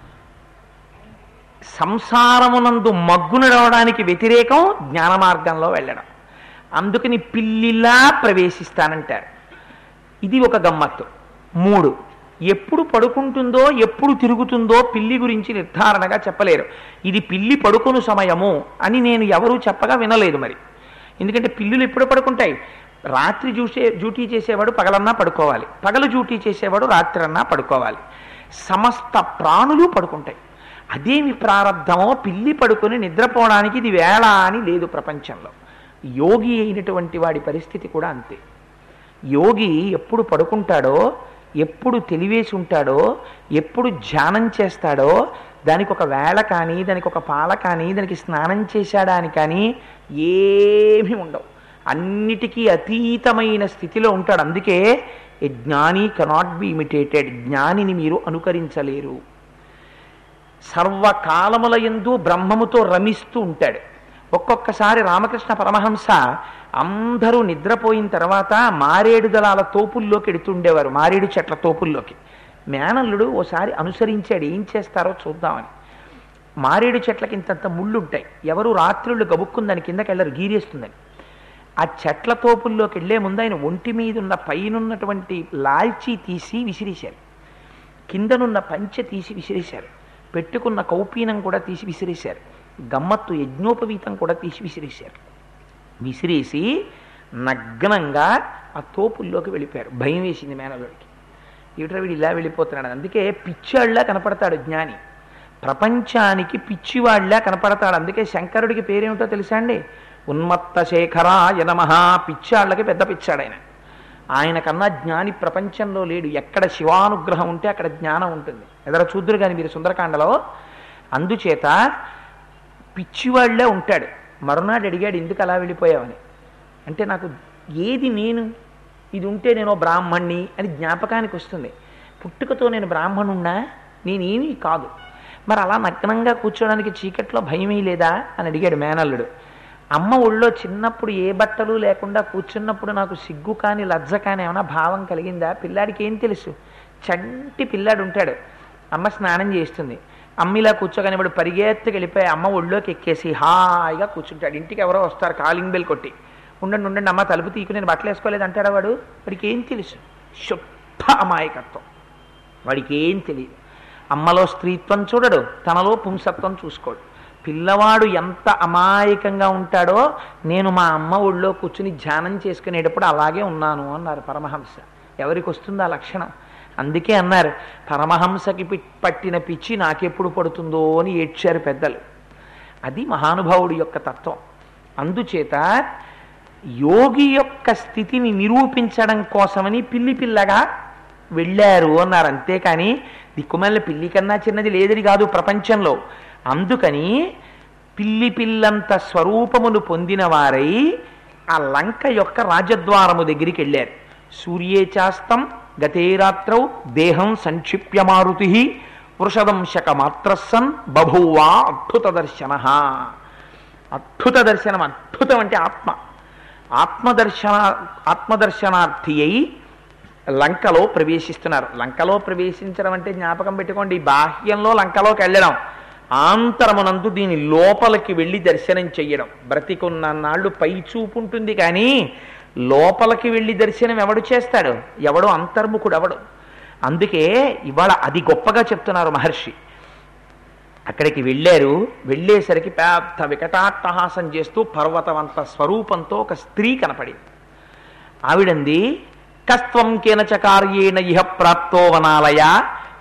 సంసారమునందు మగ్గునడవడానికి వ్యతిరేకం జ్ఞాన మార్గంలో వెళ్ళడం. అందుకని పిల్లిలా ప్రవేశిస్తానంటారు. ఇది ఒక గమ్మత్తు. 3, ఎప్పుడు పడుకుంటుందో ఎప్పుడు తిరుగుతుందో పిల్లి గురించి నిర్ధారణగా చెప్పలేరు. ఇది పిల్లి పడుకును సమయము అని నేను ఎవరూ చెప్పగా వినలేదు మరి. ఎందుకంటే పిల్లులు ఎప్పుడు పడుకుంటాయి? రాత్రి డ్యూటీ చేసేవాడు పగలన్నా పడుకోవాలి, పగలు డ్యూటీ చేసేవాడు రాత్రి అన్నా పడుకోవాలి. సమస్త ప్రాణులు పడుకుంటాయి. అదేమి ప్రారంధమో పిల్లి పడుకొని నిద్రపోవడానికి ఇది వేళ అని లేదు ప్రపంచంలో. యోగి అయినటువంటి వాడి పరిస్థితి కూడా అంతే. యోగి ఎప్పుడు పడుకుంటాడో, ఎప్పుడు తెలివేసి ఉంటాడో, ఎప్పుడు ధ్యానం చేస్తాడో దానికి ఒక వేళ కానీ, దానికి ఒక పాల కానీ, దానికి స్నానం చేశాడా అని కానీ ఏమీ ఉండవు. అన్నిటికీ అతీతమైన స్థితిలో ఉంటాడు. అందుకే ఏ జ్ఞాని కెనాట్ బి ఇమిటేటెడ్. జ్ఞానిని మీరు అనుకరించలేరు. సర్వకాలముల యందు బ్రహ్మముతో రమిస్తూ ఉంటాడు. ఒక్కొక్కసారి రామకృష్ణ పరమహంస అందరూ నిద్రపోయిన తర్వాత మారేడు దళాల తోపుల్లోకి ఎడుతుండేవారు, మారేడు చెట్ల తోపుల్లోకి. మేనల్లుడు ఓసారి అనుసరించాడు, ఏం చేస్తారో చూద్దామని. మారేడు చెట్లకి ఇంతంత ముళ్ళు ఉంటాయి, ఎవరు రాత్రుళ్ళు గబుక్కుని దాని కిందకి వెళ్ళరు, గీరేస్తుందని. ఆ చెట్ల తోపుల్లోకి వెళ్లే ముందు ఆయన ఒంటి మీద ఉన్న పైనున్నటువంటి లాల్చీ తీసి విసిరేశారు, కిందనున్న పంచె తీసి విసిరేశారు, పెట్టుకున్న కౌపీనం కూడా తీసి విసిరేశారు, గమ్మత్తు యజ్ఞోపవీతం కూడా తీసి విసిరేశారు. విసిరేసి నగ్నంగా ఆ తోపుల్లోకి వెళ్ళిపోయారు. భయం వేసింది మేనల్లుడికి. ఏమిటో వీడు ఇలా వెళ్ళిపోతున్నాడు. అందుకే పిచ్చివాళ్ళ కనపడతాడు జ్ఞాని, ప్రపంచానికి పిచ్చివాళ్ళ కనపడతాడు. అందుకే శంకరుడికి పేరేమిటో తెలుసా అండి? ఉన్మత్త శేఖరాయ నమః. పిచ్చాళ్ళకి పెద్ద పిచ్చాడు ఆయన. ఆయన కన్నా జ్ఞాని ప్రపంచంలో లేడు. ఎక్కడ శివానుగ్రహం ఉంటే అక్కడ జ్ఞానం ఉంటుంది. ఎదర చూద్దురు కానీ మీరు సుందరకాండలో. అందుచేత పిచ్చివాళ్లే ఉంటాడు. మరునాడు అడిగాడు, ఎందుకు అలా వెళ్ళిపోయావని. అంటే నాకు ఏది నేను, ఇది ఉంటే నేను బ్రాహ్మణ్ణి అని జ్ఞాపకానికి వస్తుంది. పుట్టుకతో నేను బ్రాహ్మణున్నా, నేనేమీ కాదు. మరి అలా నగ్నంగా కూర్చోడానికి చీకట్లో భయమే లేదా అని అడిగాడు మేనల్లుడు. అమ్మ ఒళ్ళో చిన్నప్పుడు ఏ బట్టలు లేకుండా కూర్చున్నప్పుడు నాకు సిగ్గు కానీ లజ్జ కానీ ఏమైనా భావం కలిగిందా? పిల్లాడికి ఏం తెలుసు? చంటి పిల్లాడు ఉంటాడు, అమ్మ స్నానం చేస్తుంది, అమ్మ ఇలా కూర్చోగానే వాడు పరిగెత్తుకు వెళ్ళిపోయి అమ్మ ఒళ్ళోకి ఎక్కేసి హాయిగా కూర్చుంటాడు. ఇంటికి ఎవరో వస్తారు కాలింగ్ బెల్ కొట్టి, ఉండండి ఉండండి అమ్మ తలుపు తీకు నేను బట్టలు వేసుకోలేదు అంటాడా వాడు? వాడికి ఏం తెలుసు? శుద్ధ అమాయకత్వం. వాడికి ఏం తెలియదు. అమ్మలో స్త్రీత్వం చూడడు, తనలో పుంసత్వం చూసుకోడు. పిల్లవాడు ఎంత అమాయకంగా ఉంటాడో నేను మా అమ్మ ఒళ్ళో కూర్చుని ధ్యానం చేసుకునేటప్పుడు అలాగే ఉన్నాను అన్నారు పరమహంస. ఎవరికి వస్తుందో ఆ లక్షణం? అందుకే అన్నారు, పరమహంసకి పట్టిన పిచ్చి నాకెప్పుడు పడుతుందో అని ఏడ్చారు పెద్దలు. అది మహానుభావుడి యొక్క తత్వం. అందుచేత యోగి యొక్క స్థితిని నిరూపించడం కోసమని పిల్లి పిల్లగా వెళ్ళారు అన్నారు. అంతేకాని దిక్కుమల్ల పిల్లి కన్నా చిన్నది లేదని కాదు ప్రపంచంలో. అందుకని పిల్లి పిల్లంత స్వరూపమును పొందిన వారై ఆ లంక యొక్క రాజద్వారము దగ్గరికి వెళ్ళారు. సూర్యేచాస్తం గతేరాత్రౌ దేహం సంక్షిప్య మారుతి వృషదంశక మాత్రస్సన్ బభూవా అద్భుత దర్శన. అద్భుత దర్శనం. అద్భుతం అంటే ఆత్మ. ఆత్మదర్శనార్థి అయి లంకలో ప్రవేశిస్తున్నారు. లంకలో ప్రవేశించడం అంటే జ్ఞాపకం పెట్టుకోండి, బాహ్యంలో లంకలోకి వెళ్ళడం, ఆంతరమునందు దీని లోపలికి వెళ్ళి దర్శనం చెయ్యడం. బ్రతికున్న నాళ్ళు పై చూపు ఉంటుంది కానీ లోపలికి వెళ్ళి దర్శనం ఎవడు చేస్తాడు? ఎవడు అంతర్ముఖుడు ఎవడు? అందుకే ఇవాళ అది గొప్పగా చెప్తున్నారు మహర్షి. అక్కడికి వెళ్ళారు. వెళ్ళేసరికి పెద్ద వికటాట్టహాసం చేస్తూ పర్వతమంత స్వరూపంతో ఒక స్త్రీ కనపడింది. ఆవిడంది, కస్త్వం కేనచ కార్యేణ ఇహ ప్రాప్తో వనాలయ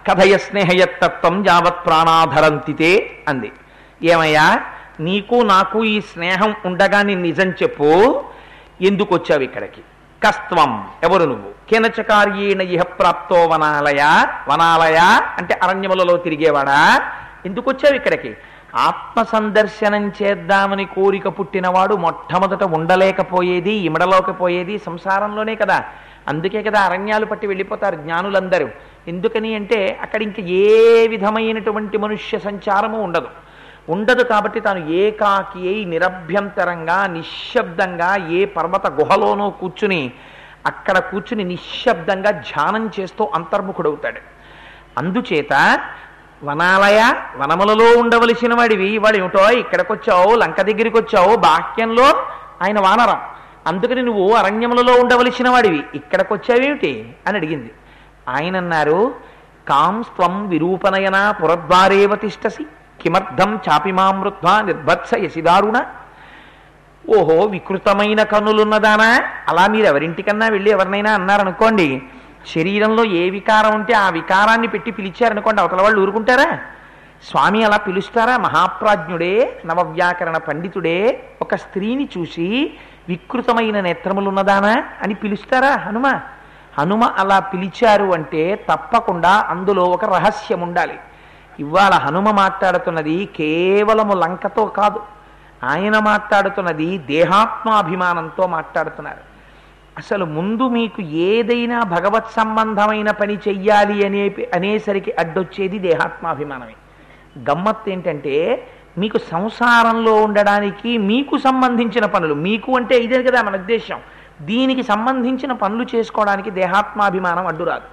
కథయ స్నేహయత్తత్వం యావత్ ప్రాణాధరంతితే అంది. ఏమయ్యా, నీకు నాకు ఈ స్నేహం ఉండగా నీ నిజం చెప్పు, ఎందుకు వచ్చావు ఇక్కడికి? కస్త్వం, ఎవరు నువ్వు? కేనచకార్యేణ ఇహ ప్రాప్తో వనాలయ, వనాలయ అంటే అరణ్యములలో తిరిగేవాడా? ఎందుకు వచ్చావు ఇక్కడికి? ఆత్మ సందర్శనం చేద్దామని కోరిక పుట్టినవాడు మొట్టమొదట ఉండలేకపోయేది, ఇమడలేకపోయేది సంసారంలోనే కదా. అందుకే కదా అరణ్యాలు పట్టి వెళ్ళిపోతారు జ్ఞానులందరూ. ఎందుకని అంటే అక్కడ ఇంక ఏ విధమైనటువంటి మనుష్య సంచారము ఉండదు కాబట్టి తాను ఏకాకి అయి నిరభ్యంతరంగా నిశ్శబ్దంగా ఏ పర్వత గుహలోనో కూర్చుని అక్కడ కూర్చుని నిశ్శబ్దంగా ధ్యానం చేస్తూ అంతర్ముఖుడవుతాడు. అందుచేత వనాలయ, వనములలో ఉండవలసిన వాడివి, వాడు ఏమిటో ఇక్కడికి వచ్చావు, లంక దగ్గరికి వచ్చావు, బాహ్యంలో ఆయన వానరం, అందుకని నువ్వు అరణ్యములలో ఉండవలసిన వాడివి, ఇక్కడికి వచ్చావేమిటి అని అడిగింది. ఆయన అన్నారు, కాం స్త్వం విరూపనయన పురద్వారేవ తిష్టసి కిమర్థం చాపిమామృత్వా నిర్భత్స యసిదారుణ. ఓహో, వికృతమైన కన్నులున్నదానా? అలా మీరు ఎవరింటికన్నా వెళ్ళి ఎవరినైనా అన్నారనుకోండి, శరీరంలో ఏ వికారం ఉంటే ఆ వికారాన్ని పెట్టి పిలిచారనుకోండి, అవతల వాళ్ళు ఊరుకుంటారా? స్వామి అలా పిలుస్తారా? మహాప్రాజ్ఞుడే, నవవ్యాకరణ పండితుడే ఒక స్త్రీని చూసి వికృతమైన నేత్రములున్నదానా అని పిలుస్తారా? హనుమ అలా పిలిచారు అంటే తప్పకుండా అందులో ఒక రహస్యం ఉండాలి. ఇవాళ హనుమ మాట్లాడుతున్నది కేవలము లంకతో కాదు, ఆయన మాట్లాడుతున్నది దేహాత్మాభిమానంతో మాట్లాడుతున్నారు. అసలు ముందు మీకు ఏదైనా భగవత్ సంబంధమైన పని చెయ్యాలి అనేసరికి అడ్డొచ్చేది దేహాత్మాభిమానమే. గమ్మత్తు ఏంటంటే మీకు సంసారంలో ఉండడానికి మీకు సంబంధించిన పనులు, మీకు అంటే ఇదే కదా మన ఉద్దేశం, దీనికి సంబంధించిన పనులు చేసుకోవడానికి దేహాత్మాభిమానం అడ్డురాదు.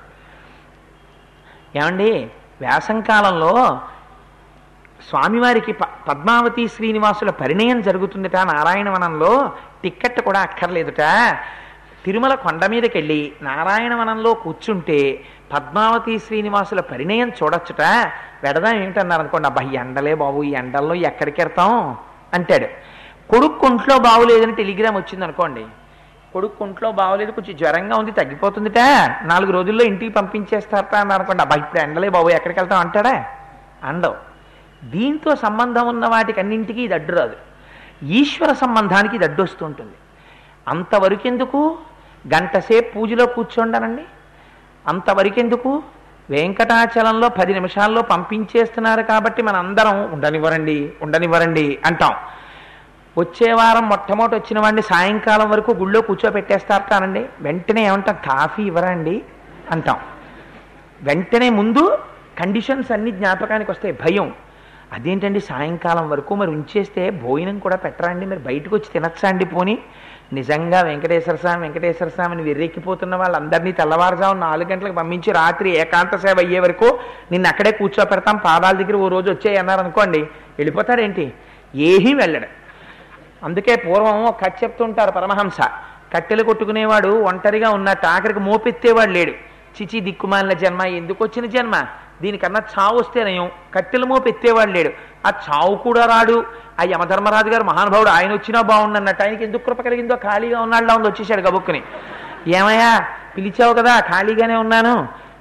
ఏమండి, వేసంకాలంలో స్వామివారికి పద్మావతి శ్రీనివాసుల పరిణయం జరుగుతుందట నారాయణవనంలో. టిక్కెట్ కూడా అక్కర్లేదుట. తిరుమల కొండ మీదకి వెళ్ళి నారాయణవనంలో కూర్చుంటే పద్మావతి శ్రీనివాసుల పరిణయం చూడొచ్చుట. వెడదాం ఏమిటన్నారు అనుకోండి, అబ్బా ఎండలే బాబు, ఈ ఎండల్లో ఎక్కడికి వెళ్తాం అంటాడు. కొడుకు ఒంట్లో బాగులేదని టెలిగ్రామ్ వచ్చింది అనుకోండి, కొడుకు ఒంట్లో బాగోలేదు, కొంచెం జ్వరంగా ఉంది, తగ్గిపోతుందిట, 4 రోజుల్లో ఇంటికి పంపించేస్తారట అన్నారు అనుకోండి, అబ్బా ఇప్పుడు ఎండలే బాబు ఎక్కడికి వెళ్తాం అంటాడా? అండవు. దీంతో సంబంధం ఉన్న వాటికి అన్నింటికీ ఇది అడ్డు రాదు. ఈశ్వర సంబంధానికి ఇది అడ్డు వస్తుంటుంది. అంతవరకెందుకు గంటసేపు పూజలో కూర్చోండానండి, అంతవరకెందుకు? వెంకటాచలంలో 10 నిమిషాల్లో పంపించేస్తున్నారు కాబట్టి మన అందరం ఉండనివ్వరండి అంటాం. వచ్చే వారం మొట్టమొదటి వచ్చిన వాడిని సాయంకాలం వరకు గుళ్ళో కూర్చోపెట్టేస్తారటానండి, వెంటనే ఏమంటాం, కాఫీ ఇవ్వరా అండి అంటాం. వెంటనే ముందు కండిషన్స్ అన్ని జ్ఞాపకానికి వస్తాయి. భయం, అదేంటండి సాయంకాలం వరకు మరి ఉంచేస్తే భోజనం కూడా పెట్టరా అండి, మరి బయటకు వచ్చి తినచ్చా అండి పోని? నిజంగా వెంకటేశ్వర స్వామి అని వెర్రెక్కిపోతున్న వాళ్ళందరినీ తెల్లవారుజాము 4 గంటలకు పంపించి రాత్రి ఏకాంత సేవ అయ్యే వరకు నిన్ను అక్కడే కూర్చోపెడతాం, పాదాల దగ్గర ఓ రోజు వచ్చాయి అన్నారనుకోండి, వెళ్ళిపోతాడేంటి? ఏమీ వెళ్ళడు. అందుకే పూర్వం ఒక కథ చెప్తుంటారు పరమహంస, కట్టెలు కొట్టుకునేవాడు ఒంటరిగా ఉన్నట్టు, ఆఖరికి మోపెత్తేవాడు లేడు. చిచి దిక్కుమాలిన జన్మ, ఎందుకు వచ్చిన జన్మ, దీనికన్నా చావు వస్తేనయం, కట్టెలు మోపెత్తేవాడు లేడు, ఆ చావు కూడా రాడు. ఆ యమధర్మరాజు గారు మహానుభావుడు, ఆయన వచ్చినా బాగుండన్నట్టు, ఆయనకి ఎందుకు కృప కలిగిందో, ఖాళీగా ఉన్నాడులా ఉంది, వచ్చేసాడు గబుక్కుని. ఏమయ్యా పిలిచావు కదా, ఖాళీగానే ఉన్నాను,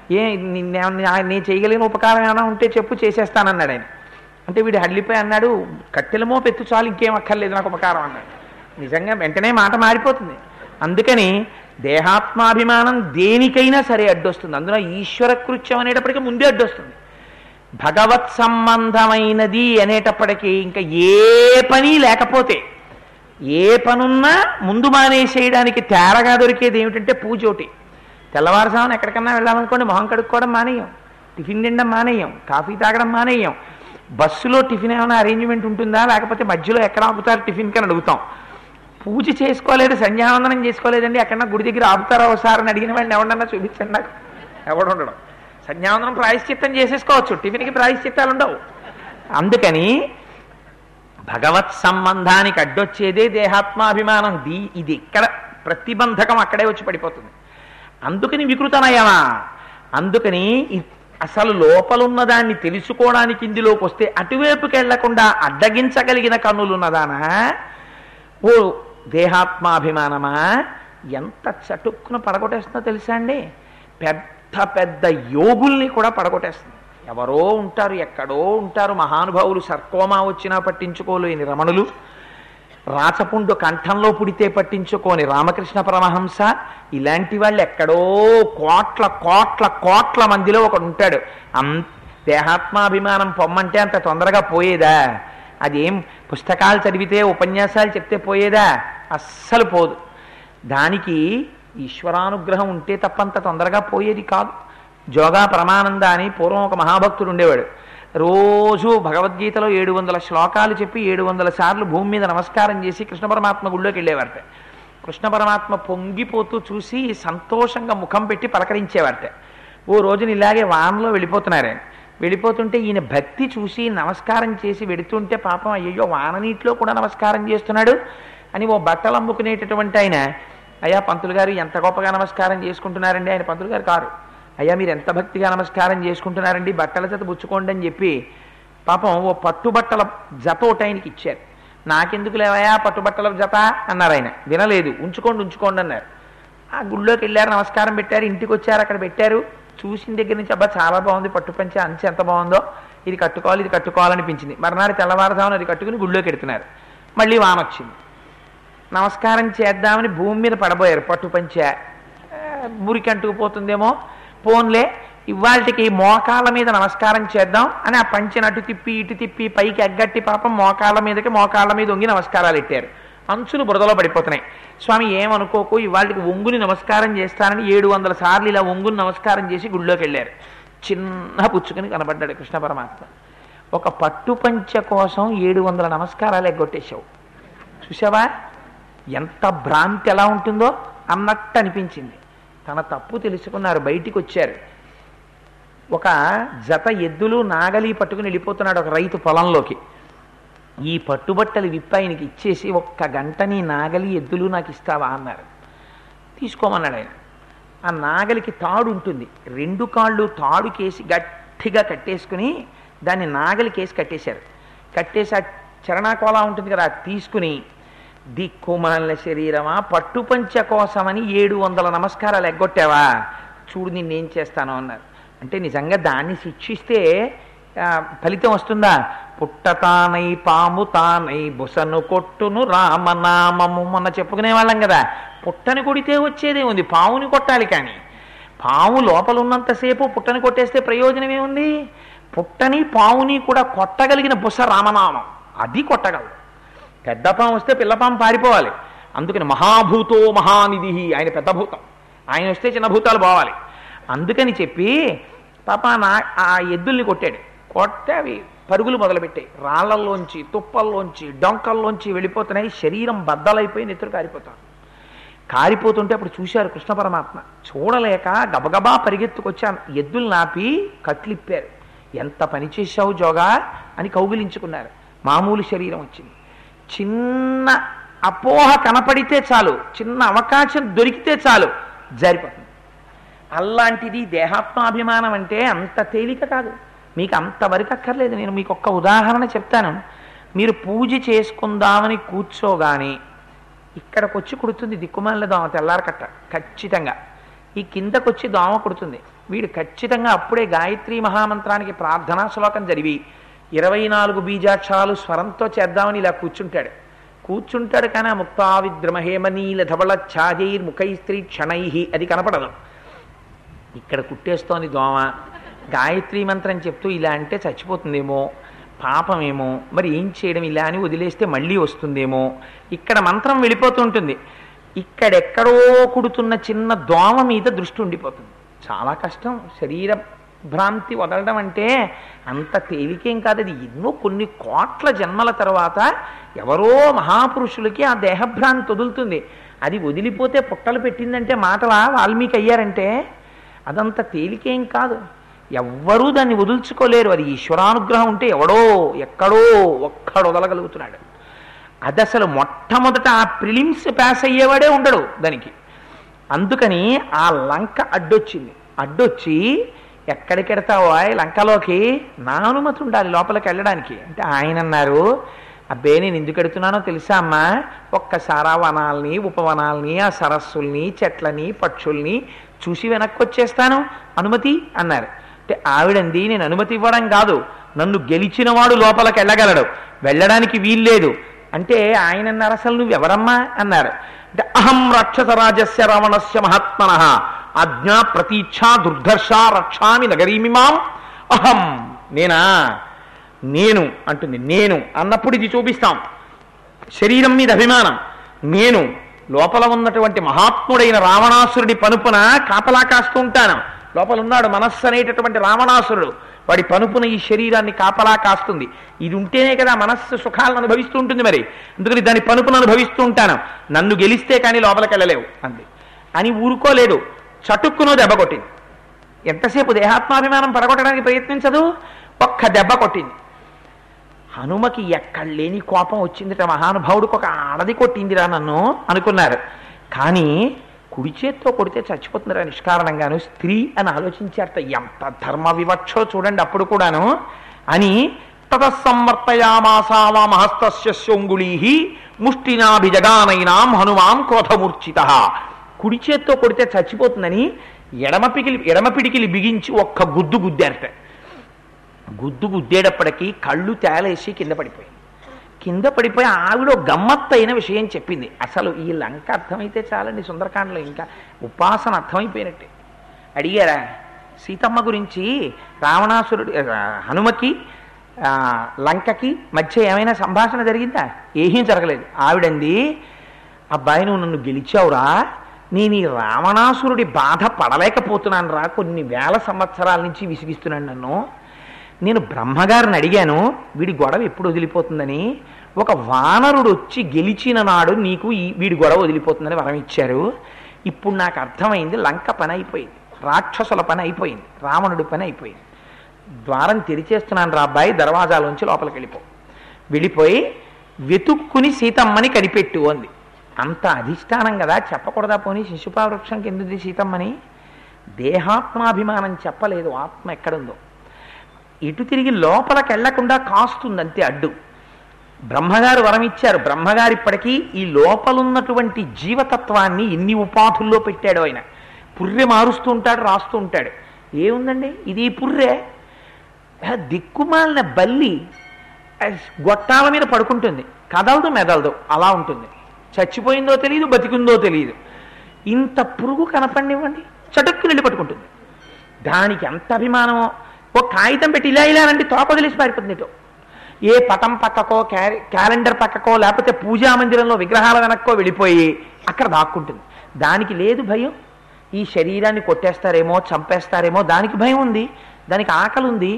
నేను చేయగలిగిన ఉపకారం ఏమైనా ఉంటే చెప్పు, చేసేస్తానన్నాడు ఆయన. అంటే వీడు హడ్లిపోయి అన్నాడు, కట్టెలమో పెత్తు చాలు, ఇంకేం అక్కర్లేదు నాకు ఉపకారం అన్నాడు. నిజంగా వెంటనే మాట మారిపోతుంది. అందుకని దేహాత్మాభిమానం దేనికైనా సరే అడ్డొస్తుంది. అందులో ఈశ్వర కృత్యం అనేటప్పటికీ ముందే అడ్డొస్తుంది. భగవత్ సంబంధమైనది అనేటప్పటికీ ఇంకా ఏ పని లేకపోతే, ఏ పనున్నా ముందు మానేసేయడానికి తేరగా దొరికేది ఏమిటంటే పూజ ఒకటి. తెల్లవారుజామున ఎక్కడికన్నా వెళ్ళామనుకోండి, మొహం కడుక్కోవడం మానేయం, టిఫిన్ తినడం మానేయం, కాఫీ తాగడం మానేయం. బస్సులో టిఫిన్ ఏమైనా అరేంజ్మెంట్ ఉంటుందా, లేకపోతే మధ్యలో ఎక్కడ ఆపుతారు టిఫిన్ కని అడుగుతాం. పూజ చేసుకోలేదు, సంధ్యావందనం చేసుకోలేదండి, ఎక్కడన్నా గుడి దగ్గర ఆపుతారా ఒకసారి అని అడిగిన వాడిని ఎవడన్నా చూపించండి నాకు. ఎవడు ఉండడం. సంధ్యావందనం ప్రాయశ్చిత్తం చేసేసుకోవచ్చు, టిఫిన్కి ప్రాయశ్చిత్తాలు ఉండవు. అందుకని భగవత్ సంబంధానికి అడ్డొచ్చేదే దేహాత్మాభిమానం. ఇది ఇక్కడ ప్రతిబంధకం అక్కడే వచ్చి పడిపోతుంది. అందుకని వికృతనయమా, అందుకని అసలు లోపలున్న దాన్ని తెలుసుకోవడానికి ఇందులోకి వస్తే అటువైపుకి వెళ్లకుండా అడ్డగించగలిగిన కన్నులున్నదానా? ఓ దేహాత్మాభిమానమా, ఎంత చటుక్కున పడగొట్టేస్తుందో తెలుసా అండి? ఎంత పెద్ద యోగుల్ని కూడా పడగొట్టేస్తుంది. ఎవరో ఉంటారు, ఎక్కడో ఉంటారు మహానుభావులు, సర్కోమా వచ్చినా పట్టించుకోలేని రమణులు, రాచపుండు కంఠంలో పుడితే పట్టించుకోని రామకృష్ణ పరమహంస, ఇలాంటి వాళ్ళు ఎక్కడో కోట్ల కోట్ల కోట్ల మందిలో ఒకడు ఉంటాడు. దేహాత్మాభిమానం పొమ్మంటే అంత తొందరగా పోయేదా? అదేం పుస్తకాలు చదివితే ఉపన్యాసాలు చెప్తే పోయేదా? అస్సలు పోదు. దానికి ఈశ్వరానుగ్రహం ఉంటే తప్పంత తొందరగా పోయేది కాదు. జోగా పరమానంద అని పూర్వం ఒక మహాభక్తుడు ఉండేవాడు. రోజు భగవద్గీతలో 700 శ్లోకాలు చెప్పి 700 సార్లు భూమి మీద నమస్కారం చేసి కృష్ణ పరమాత్మ గుళ్ళోకి వెళ్ళేవారట. కృష్ణ పరమాత్మ పొంగిపోతూ చూసి సంతోషంగా ముఖం పెట్టి పలకరించేవారట. ఓ రోజున ఇలాగే వానలో వెళ్ళిపోతున్నారు. వెళ్ళిపోతుంటే ఈయన భక్తి చూసి నమస్కారం చేసి వెడుతుంటే పాపం అయ్యో వాన నీటిలో కూడా నమస్కారం చేస్తున్నాడు అని ఓ బట్టలు అమ్ముకునేటటువంటి ఆయన, అయ్యా పంతులు గారు ఎంత గొప్పగా నమస్కారం చేసుకుంటున్నారండి. ఆయన పంతులు గారు కారు. అయ్యా మీరు ఎంత భక్తిగా నమస్కారం చేసుకుంటున్నారండి, బట్టల జత పుచ్చుకోండి అని చెప్పి పాపం ఓ పట్టుబట్టల జత ఒకటి ఆయనకి ఇచ్చారు. నాకెందుకు లేవయా పట్టుబట్టల జత అన్నారు. ఆయన వినలేదు. ఉంచుకోండి ఉంచుకోండి అన్నారు. ఆ గుళ్ళోకి వెళ్ళారు, నమస్కారం పెట్టారు, ఇంటికి వచ్చారు, అక్కడ పెట్టారు. చూసిన దగ్గర నుంచి అబ్బా చాలా బాగుంది, పట్టుపంచ అంచె ఎంత బాగుందో, ఇది కట్టుకోవాలి ఇది కట్టుకోవాలనిపించింది. మర్నాడు తెల్లవారుజామున అది కట్టుకుని గుళ్ళోకి వెడుతున్నారు. మళ్ళీ వాన వచ్చింది. నమస్కారం చేద్దామని భూమి మీద పడబోయారు. పట్టుపంచ మురికి అంటుకుపోతుందేమో, పోన్లే ఇవాళకి మోకాళ్ళ మీద నమస్కారం చేద్దాం అని ఆ పంచెను అటు తిప్పి ఇటు తిప్పి పైకి ఎగ్గట్టి పాపం మోకాళ్ళ మీద వంగి నమస్కారాలు పెట్టారు. అంచులు బురదలో పడిపోతున్నాయి. స్వామి ఏమనుకోకు, ఇవాళకి ఒంగుని నమస్కారం చేస్తానని 700 సార్లు ఇలా ఒంగుని నమస్కారం చేసి గుళ్ళోకి వెళ్ళారు. చిన్న పుచ్చుకుని కనబడ్డాడు కృష్ణ పరమాత్మ. ఒక పట్టుపంచ కోసం 700 నమస్కారాలు ఎగ్గొట్టేశావు. చూసావా ఎంత భ్రాంతి ఎలా ఉంటుందో అన్నట్టు అనిపించింది. తన తప్పు తెలుసుకున్నారు, బయటికి వచ్చారు. ఒక జత ఎద్దులు నాగలి పట్టుకుని వెళ్ళిపోతున్నాడు ఒక రైతు పొలంలోకి. ఈ పట్టుబట్టలు విప్పి ఆయనకి ఇచ్చేసి, 1 గంట నీ నాగలి ఎద్దులు నాకు ఇస్తావా అన్నారు. తీసుకోమన్నాడు ఆయన. ఆ నాగలికి తాడు ఉంటుంది, 2 కాళ్ళు తాడు కేసి గట్టిగా కట్టేసుకుని దాన్ని నాగలి కేసి కట్టేశారు. కట్టేసి ఆ చరణాకోలా ఉంటుంది కదా, తీసుకుని దిక్కుమాలిన శరీరమా పట్టుపంచ కోసమని 700 నమస్కారాలు ఎగ్గొట్టావా, చూడు నిన్నేం చేస్తాను అన్నారు. అంటే నిజంగా దాన్ని శిక్షిస్తే ఫలితం వస్తుందా? పుట్టతానై పాము తానై బుసను కొట్టును రామనామము మొన్న చెప్పుకునే వాళ్ళం కదా. పుట్టని కొడితే వచ్చేదే ఉంది, పావుని కొట్టాలి. కానీ పాము లోపల ఉన్నంతసేపు పుట్టని కొట్టేస్తే ప్రయోజనం ఏముంది? పుట్టని పావుని కూడా కొట్టగలిగిన బుస రామనామం, అది కొట్టగలదు. పెద్ద పాము వస్తే పిల్లపాము పారిపోవాలి. అందుకని మహాభూతో మహానిధి, ఆయన పెద్ద భూతం, ఆయన వస్తే చిన్న భూతాలు పోవాలి. అందుకని చెప్పి పాప ఆ ఎద్దుల్ని కొట్టాడు. కొట్టే అవి పరుగులు మొదలుపెట్టాయి. రాళ్లల్లోంచి తుప్పల్లోంచి డొంకల్లోంచి వెళ్ళిపోతున్నాయి. శరీరం బద్దలైపోయి నెత్తురు కారిపోతుంటే అప్పుడు చూశారు కృష్ణ పరమాత్మ. చూడలేక గబగబా పరిగెత్తుకొచ్చాను, ఎద్దులు నాపి కట్లిప్పారు. ఎంత పని చేశావు జోగా అని కౌగిలించుకున్నారు. మామూలు శరీరం వచ్చింది. చిన్న అపోహ కనపడితే చాలు, చిన్న అవకాశం దొరికితే చాలు జారిపోతుంది. అలాంటిది దేహాత్మాభిమానం అంటే అంత తేలిక కాదు. మీకు అంతవరకు అక్కర్లేదు. నేను మీకు ఒక్క ఉదాహరణ చెప్తాను. మీరు పూజ చేసుకుందామని కూర్చోగానే ఇక్కడికి వచ్చి కుడుతుంది దిక్కుమాలిన దోమ, తెల్లారకట్ట ఖచ్చితంగా. ఈ కిందకొచ్చి దోమ కుడుతుంది. వీడు ఖచ్చితంగా అప్పుడే గాయత్రీ మహామంత్రానికి ప్రార్థనా శ్లోకం జరిగి 24 బీజాక్షరాలు స్వరంతో చేద్దామని ఇలా కూర్చుంటాడు. కానీ ముక్తావిద్రమహేమనీల ధవళ ఛాజైర్ ముఖైస్త్రీ క్షణై అది కనపడదు. ఇక్కడ కుట్టేస్తోంది దోమ. గాయత్రీ మంత్రం చెప్తూ ఇలా అంటే చచ్చిపోతుందేమో, పాపమేమో, మరి ఏం చేయడం, ఇలా అని వదిలేస్తే మళ్ళీ వస్తుందేమో. ఇక్కడ మంత్రం వెళ్ళిపోతుంటుంది. ఇక్కడెక్కడో కుడుతున్న చిన్న దోమ మీద దృష్టి ఉండిపోతుంది. చాలా కష్టం. శరీర భ్రాంతి వదలడం అంటే అంత తేలికేం కాదు. అది ఎన్నో కొన్ని కోట్ల జన్మల తర్వాత ఎవరో మహాపురుషులకి ఆ దేహభ్రాంతి వదులుతుంది. అది వదిలిపోతే పుట్టలు పెట్టిందంటే మాటలా వాల్మీకి అయ్యారంటే అదంత తేలికేం కాదు. ఎవ్వరూ దాన్ని వదుల్చుకోలేరు. అది ఈశ్వరానుగ్రహం ఉంటే ఎవడో ఎక్కడో ఒక్కడు వదలగలుగుతున్నాడు. అది అసలు మొట్టమొదట ఆ ప్రిలిమ్స్ పాస్ అయ్యేవాడే ఉండడు దానికి. అందుకని ఆ లంక అడ్డొచ్చి ఎక్కడికెడతావో లంకలోకి నా అనుమతి ఉండాలి లోపలికి వెళ్ళడానికి అంటే ఆయన అన్నారు, అబ్బే నేను ఎందుకు ఎడుతున్నానో తెలుసా అమ్మా, ఒక్కసారి ఆ వనాల్ని ఉపవనాల్ని ఆ సరస్సుల్ని చెట్లని పక్షుల్ని చూసి వెనక్కి వచ్చేస్తాను, అనుమతి అన్నారు. అంటే ఆవిడంది, నేను అనుమతి ఇవ్వడం కాదు, నన్ను గెలిచిన వాడు లోపలికి వెళ్ళగలడు, వెళ్ళడానికి వీల్లేదు అంటే ఆయన అన్నారు, అసలు నువ్వెవరమ్మా అన్నారు. అంటే అహం రాక్షసరాజస్య రావణస్య మహాత్మన ఆజ్ఞా ప్రతీచ్ఛా దుర్ధర్ష రక్షామి నగరీమిమాం అహం. నేనా? నేను అంటుంది. నేను అన్నప్పుడు ఇది చూపిస్తాం, శరీరం మీద అభిమానం. నేను లోపల ఉన్నటువంటి మహాత్ముడైన రావణాసురుడి పనుపున కాపలా కాస్తూ ఉంటాను. లోపల ఉన్నాడు మనస్సు అనేటటువంటి రావణాసురుడు, వాడి పనుపున ఈ శరీరాన్ని కాపలా కాస్తుంది. ఇది ఉంటేనే కదా మనస్సు సుఖాలను అనుభవిస్తూ ఉంటుంది. మరి అందుకని దాని పనుపును అనుభవిస్తూ ఉంటాను. నన్ను గెలిస్తే కానీ లోపలికి వెళ్ళలేవు అంది. అని ఊరుకోలేదు, చటుక్కునో దెబ్బ కొట్టింది. ఎంతసేపు దేహాత్మాభిమానం పడగొట్టడానికి ప్రయత్నించదు, ఒక్క దెబ్బ కొట్టింది. హనుమకి ఎక్కడ లేని కోపం వచ్చిందిట. మహానుభావుడికి ఒక ఆడది కొట్టిందిరా నన్ను అనుకున్నారు. కానీ కుడి చేత్తో కొడితే చచ్చిపోతుందిరా నిష్కారణంగాను, స్త్రీ అని ఆలోచించారట. ఎంత ధర్మ వివక్షో చూడండి అప్పుడు కూడాను. అని తతస్సంవర్తయామాసా వామహస్తస్యోంగుళీ ముష్టినాభిజగానైనాం హనుమాం క్రోధమూర్ఛిత. కుడి చేత్తో కొడితే చచ్చిపోతుందని ఎడమ పిడికిలి బిగించి ఒక్క గుద్దు గుద్దారట. గుద్దు గుద్దేటప్పటికీ కళ్ళు తేలేసి కింద పడిపోయి ఆవిడ గమ్మత్తైన విషయం చెప్పింది. అసలు ఈ లంక అర్థమైతే చాలండి, సుందరకాండలో ఇంకా ఉపాసన అర్థమైపోయినట్టే. అడిగారా సీతమ్మ గురించి? రావణాసురుడు హనుమకి లంకకి మధ్య ఏమైనా సంభాషణ జరిగిందా? ఏమీ జరగలేదు. ఆవిడంది, అబ్బాయి నువ్వు నన్ను గెలిచావురా, నేను ఈ రావణాసురుడి బాధ పడలేకపోతున్నాను రా, కొన్ని వేల సంవత్సరాల నుంచి విసిగిస్తున్నాను నన్ను. నేను బ్రహ్మగారిని అడిగాను వీడి గొడవ ఎప్పుడు వదిలిపోతుందని. ఒక వానరుడు వచ్చి గెలిచిన నాడు నీకు వీడి గొడవ వదిలిపోతుందని వరం ఇచ్చారు. ఇప్పుడు నాకు అర్థమైంది, లంక పని అయిపోయింది, రాక్షసుల పని అయిపోయింది, రావణుడి పని అయిపోయింది. ద్వారం తెరిచేస్తున్నాను రా అబ్బాయి, దర్వాజాలోంచి లోపలికి వెళ్ళిపోయి వెతుక్కుని సీతమ్మని కనిపెట్టు అంది. అంత అధిష్టానం కదా, చెప్పకూడదా? పోనీ శిశుపా వృక్షం కిందది సీతమ్మని. దేహాత్మాభిమానం చెప్పలేదు, ఆత్మ ఎక్కడుందో. ఇటు తిరిగి లోపలికి వెళ్లకుండా కాస్తుంది అంతే అడ్డు. బ్రహ్మగారు వరం ఇచ్చారు. బ్రహ్మగారు ఇప్పటికీ ఈ లోపలున్నటువంటి జీవతత్వాన్ని ఎన్ని ఉపాధుల్లో పెట్టాడు ఆయన. పుర్రె మారుస్తూ ఉంటాడు, రాస్తూ ఉంటాడు. ఏముందండి ఇది పుర్రె? దిక్కుమాలిన బల్లి గొట్టాల మీద పడుకుంటుంది, కదలదు మెదలదు, అలా ఉంటుంది. చచ్చిపోయిందో తెలియదు, బతికుందో తెలియదు. ఇంత పురుగు కనపడినివ్వండి, చటుక్కుని వెళ్ళి పట్టుకుంటుంది. దానికి ఎంత అభిమానమో. ఓ కాగితం పెట్టి ఇలా అంటే తోక వదిలేసి పారిపోతుంది. ఇటు ఏ పటం పక్కకో, క్యాలెండర్ పక్కకో, లేకపోతే పూజా మందిరంలో విగ్రహాల వెనక్కో వెళ్ళిపోయి అక్కడ దాక్కుంటుంది. దానికి లేదు భయం, ఈ శరీరాన్ని కొట్టేస్తారేమో, చంపేస్తారేమో. దానికి భయం ఉంది, దానికి ఆకలి ఉంది,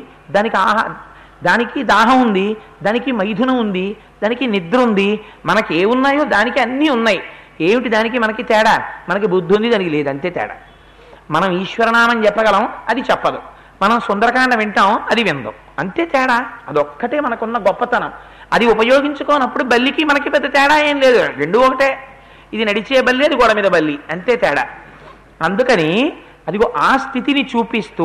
దానికి దాహం ఉంది, దానికి మైథునం ఉంది, దానికి నిద్ర ఉంది. మనకి ఏమున్నాయో దానికి అన్నీ ఉన్నాయి. ఏమిటి దానికి మనకి తేడా? మనకి బుద్ధి ఉంది, దానికి లేదు, అంతే తేడా. మనం ఈశ్వరనామం చెప్పగలం, అది చెప్పదు. మనం సుందరకాండ వింటాం, అది విందాం, అంతే తేడా. అదొక్కటే మనకున్న గొప్పతనం. అది ఉపయోగించుకోనప్పుడు బల్లికి మనకి పెద్ద తేడా ఏం లేదు, రెండు ఒకటే. ఇది నడిచే బల్లి, అది గోడ మీద బల్లి, అంతే తేడా. అందుకని అదిగో ఆ స్థితిని చూపిస్తూ